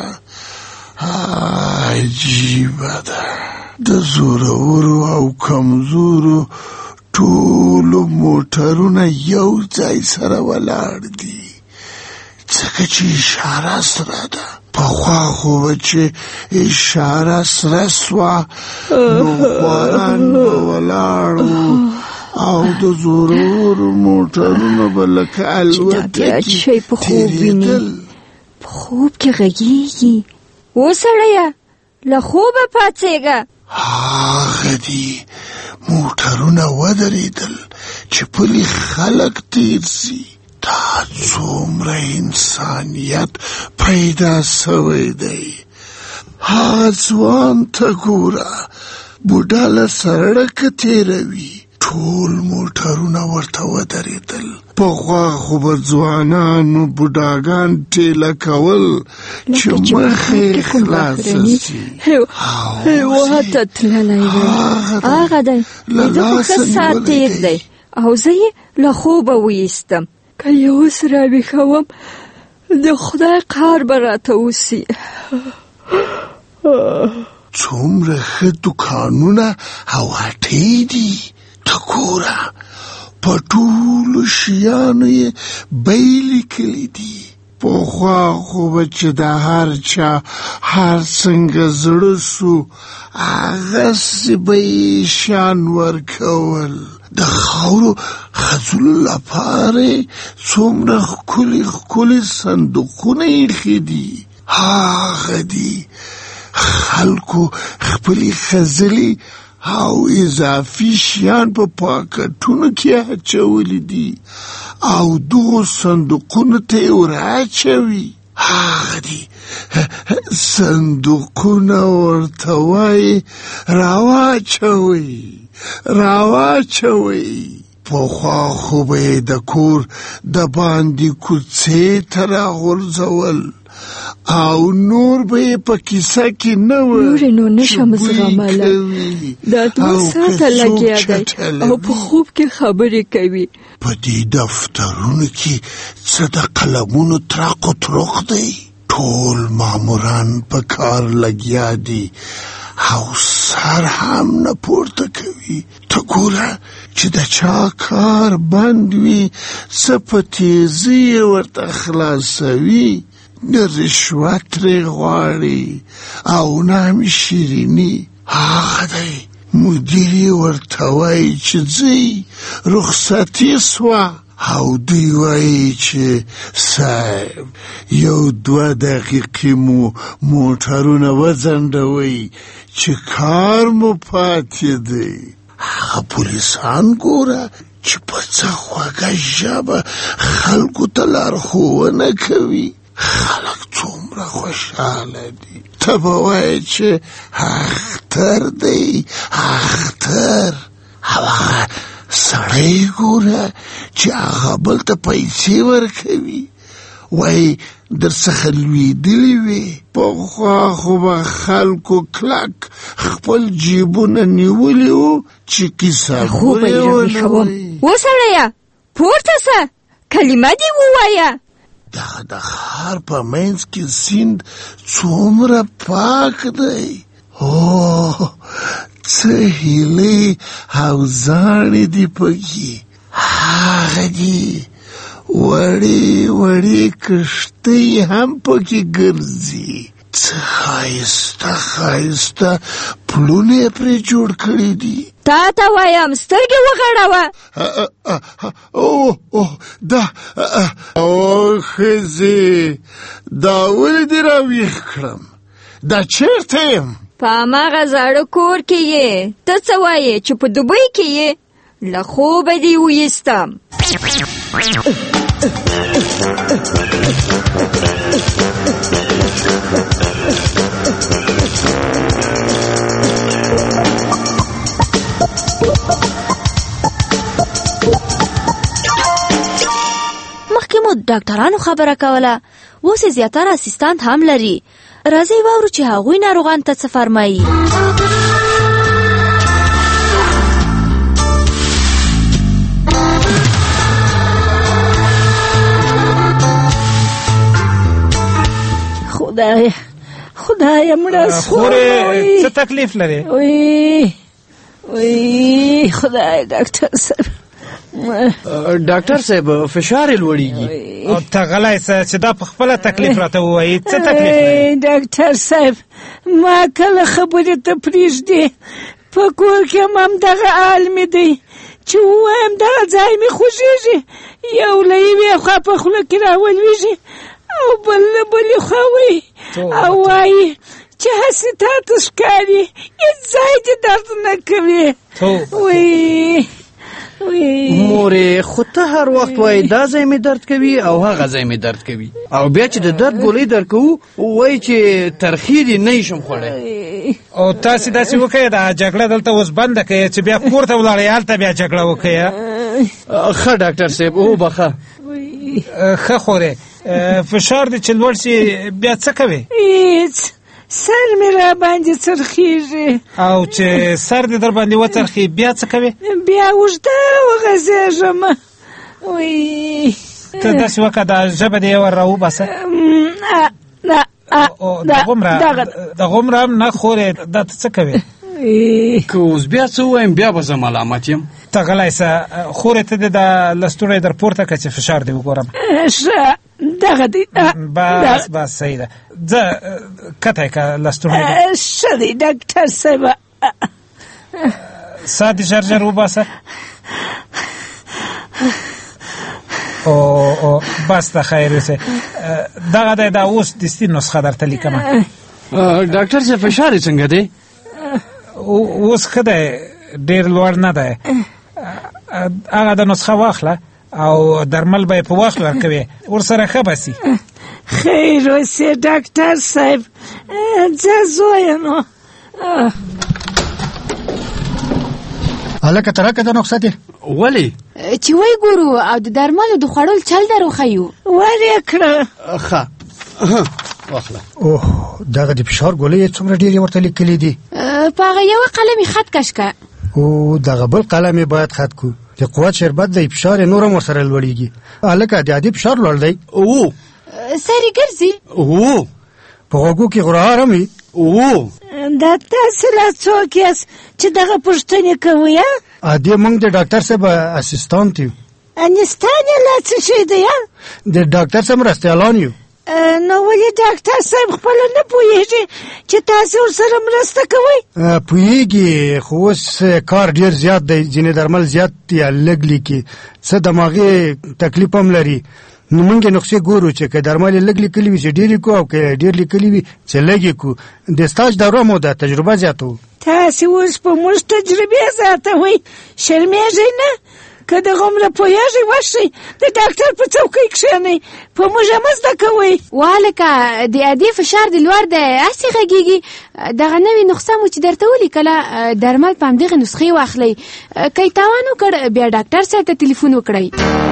عجیبه ده. د زورورو او کمزورو ټولو موټرونه یو ځای سره ولاړ دي، ځکه چې اشاره سره ده. پخوا خو به چې اشاره سره سوه نو خواران به ولاړ وو او د زورورو موټرونه به لکه الوتکې تېرېدل. په خوب کې غږیږي. و سړیه له خوبه پاڅېږه. هغه دي موټرونه ودرېدل چې پلي خلک تیر سي. دا څومره انسانیت پیدا سوی دی. ها ځوان ته ګوره بوډا له سړک تېروي. ټول موټرونه ورته ودرېدل. پخوا خو به ځوانانو بوډاګان ټېله کول چې مخې خلاصه سي. هېواد ته تللی دی. هغه دی د خو ښه ساعت تېر دی او زه یې له خوبه وایستم. که یې اوس راویښوم د خدای قهر به راته وسي. څومره ښه دوکانونه او هټۍ دي. ته ګوره په ټولو شیانو یې بیې لیکلي دي. پخوا خو به چې د هر چا هر څنګه زړه سو هغسې به یې شیان ورکول. د خاورو خځلو لپاره څومره ښکلي ښکلي صندوقونه ایښي دي. هغه دي خلکو خپلې خځلې او اضافي شیان په پاکټونو کې اچولي دي او دغو صندوقونو ته یې وراچوي. هغه دي صندوقونه ورته وایي راواچوئ راواچوئ. پخوا خو به یې د کور د باندې کوڅې ته راغورځول او نور به یې په کیسه کې نه و. نورې نو نشم زغملی. دا دوه ساعته لګیا دی او په خوب کې خبرې کوي. په دې دفترونو کې څه د قلمونو ترق و ترق دی. ټول ماموران په کار لګیا دي او سر هم نه پورته کوي. ته ګوره چې د چا کار بند وي څه په تیزي یې ورته خلاصوي. نه رشوت ترې غواړي او نه هم شیریني. هغه دی مدیر یې ورته وایي چې ځئ رخصتي سوه او دوی وایي چې صاحب یو دوه دقیقې مو موټرونه وځنډوئ چې کار مو پاتې دی. هغه پولیسان ګوره چې په څه خوږه ژبه خلکو ته لارښوونه کوي. خلک څومره خوشحاله دي. ته به وایې چې اختر دی اختر. او هغه سړی ګوره چې هغه بل ته پیسې ورکوي وایي در څخه لوېدلې وې. پخوا خو به خلکو کلک خپل جیبونه نیولي وو چې کیسه خوبه یې راویښوم. وسړیه پورته سه کلمه دې ووایه. دغه د ښار په منځ کې سیند څومره پاک دی. اوه څه هیلې او زاڼې دي پکې. هغه دي وړې وړې کښتۍ هم پکې ګرځي. څه ښایسته ښایسته پلونه یې پرې جوړ کړي دي. تا ته وایم سترګې وغړوه. اوه اوه دا او ښځې دا ولې دې راویښ کړم؟ دا چېرته یم؟ په هماغه زاړه کور کې یې. ته څه وایې چې په دوبۍ کې یې؟ له خوبه دې ویستم. مخکې مو ډاکټرانو خبره کوله، اوس یې زیاتره اسیستانت هم لري. راځئ واورو چې هغوی ناروغان ته څه فرمایي. خدای خدای مړه خورې څه تکلیف لري؟ وی وی خدای ډاکټر صاحب ډاکټر صاحب فشار یې لوړیږي. او ته غلی سه چې دا په خپله تکلیف راته ووایي. څه تکلیف لري؟ ډاکټر صاحب ما کله خبرې ته پرېږدې په کور کې هم همدغه حال مې دی چې ووایم دغه ځای مې خوږېږي، یو له یوې خوا په خوله کې راولوېږي او بل نه بلې خوا وایي او وایي چې هسې تا ته ښکاري هېڅ ځای دې درد نه کوي وایي مورې خو ته هر وخت وایي دا ځای مې درد کوي او هغه ځای مې درد کوي او بیا چې د درد ګولۍ درکوو وایي چې ترخې دي نه یې شم خوړی او تاسې داسې وکړئ دا جګړه دلته اوس بنده کړئ چې بیا کور ته ولاړئ هلته بیا جګړه وکړئ ښه ډاکټر صاحب وبخه ښه خورې فشار دې چې لوړ شي بیا څه کوې هېڅ سر مې را باندې څرخېږي او چې سر دې در باندې وڅرخي بیا څه کوې بیا اوږده وغځېږم وی ته داسې وکړه دا ژبه دې ور راوباسه دغه عمره هم نه خورې دا ته څه کوې که اوس بیا څه ووایم بیا به زه ملامت یم ته غلی سه خورې ته دې دا لستوڼی در پورته کړه چې فشار دې وګورم ښه دغه دی بس بس صحیح ده ځه کته یې که لستوڼی ښه دی ډاکټر صاحب ساه دې ژر ژر وباسه او او بس ته خیر اوسې دغه دی دا اوس دستي نسخه درته لیکمه ډاکټر صاحب فشار یې څنګه دی اوس ښه دی ډېر لوړ نه دی هغه د نسخه واخله او درمل به یې په وخت ورکوې ورسره ښه به سي خیر اوسې ډاکټر صاحب ځه زویه نو هلکه ته راکړه دا نسخه دې ولې چې وایي ګورو او د درملو د خوړل چل در وښیو ور یې کړه ښه واخله اوه دغه د فشار ګولۍ یې څومره ډېرې ورته لیکلي دي په هغه یوه قلم یې خط کش که او دغه بل قلم یې باید خط کو د قوت شربت دی فشار یې نور هم ورسره لوړېږي هلکه د عادي فشار لوړ دی او سر یې ګرځي او په غوږو کې غرهار هم وي او دا تاسې لا څوک یاست چې دغه پوښتنې کوئ عادي موږ د ډاکټر صاحب اسسټانټ یو انستان یې لا څه شی دی د ډاکټر صاحب مرستیالان یو نو ولې ډاکټر صاحب خپله نه پوهېږي چې تاسې ورسره مرسته کوئ پوهېږي خو اوس کار ډېر زیات دی ځینې درمل زیات یا لږ لیکي څه دماغي تکلیف هم لري نو موږ یې نقشې ګورو چې که درمل یې لږ لیکلي وي چې ډېر یې کړو او که ډېر لیکلي وي چې لږ یې کړو د سټاج دوره مو ده تجربه زیاتوو تاسې اوس په موږ تجربې زیاتوئ شرمېږئ نه که د غومره پوهېږئ ورشئ د ډاکټر په څوکۍ کښېنئ په موږ هم زده کوئ وهلکه د عادي فشار د لوړ دی هسې غږېږي دغه نوې نسخه مو چې درته ولیکله درمل په همدغې نسخې واخلئ که یې تاوان وکړ بیا ډاکټر صاحب ته تلیفون وکړئ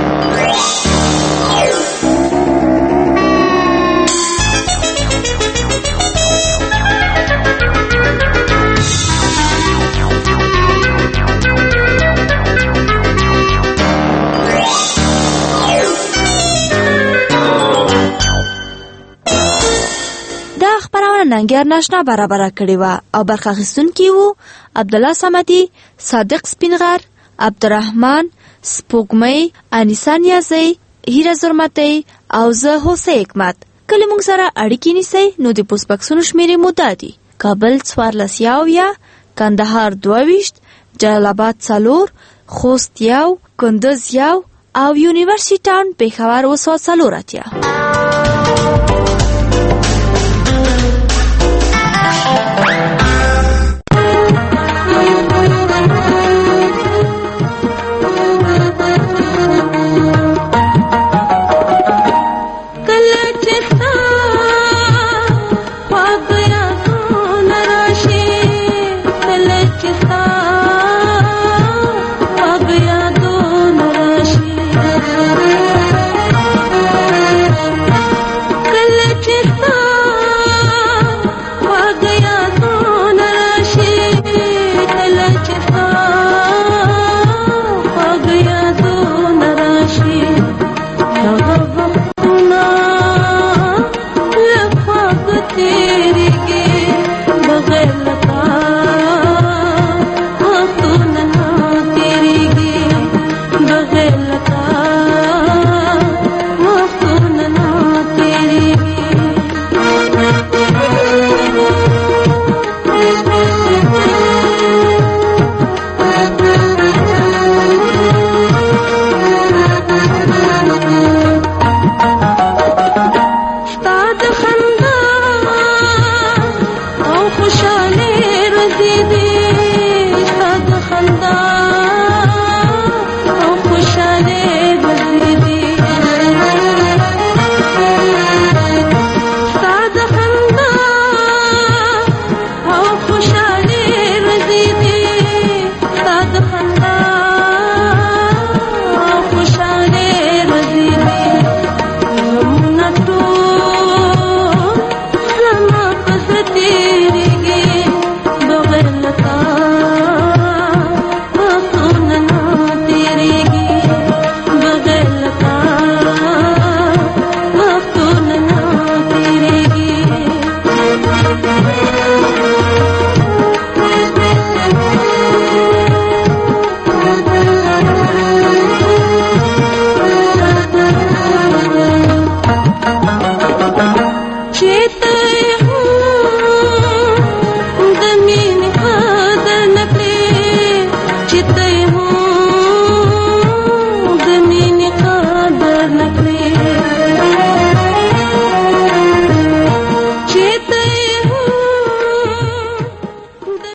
ننګیار ناشنا برابره کړې وه او برخه اخیستونکي وو عبدالله صمدي صادق سپینغر عبدالرحمن سپوږمۍ انیسا نیازی هیره زرمتۍ او زه هوسۍ حکمت کله موږ سره اړیکې نیسئ نو د پوسټ بکسونو شمېرې مو دا دي کابل څوارلس یاویا کندهار دوه ویشت جلال آباد څلور خوست یو کندز یو او یونیورسټي ټاون پېښور اوه سوه څلور اتیا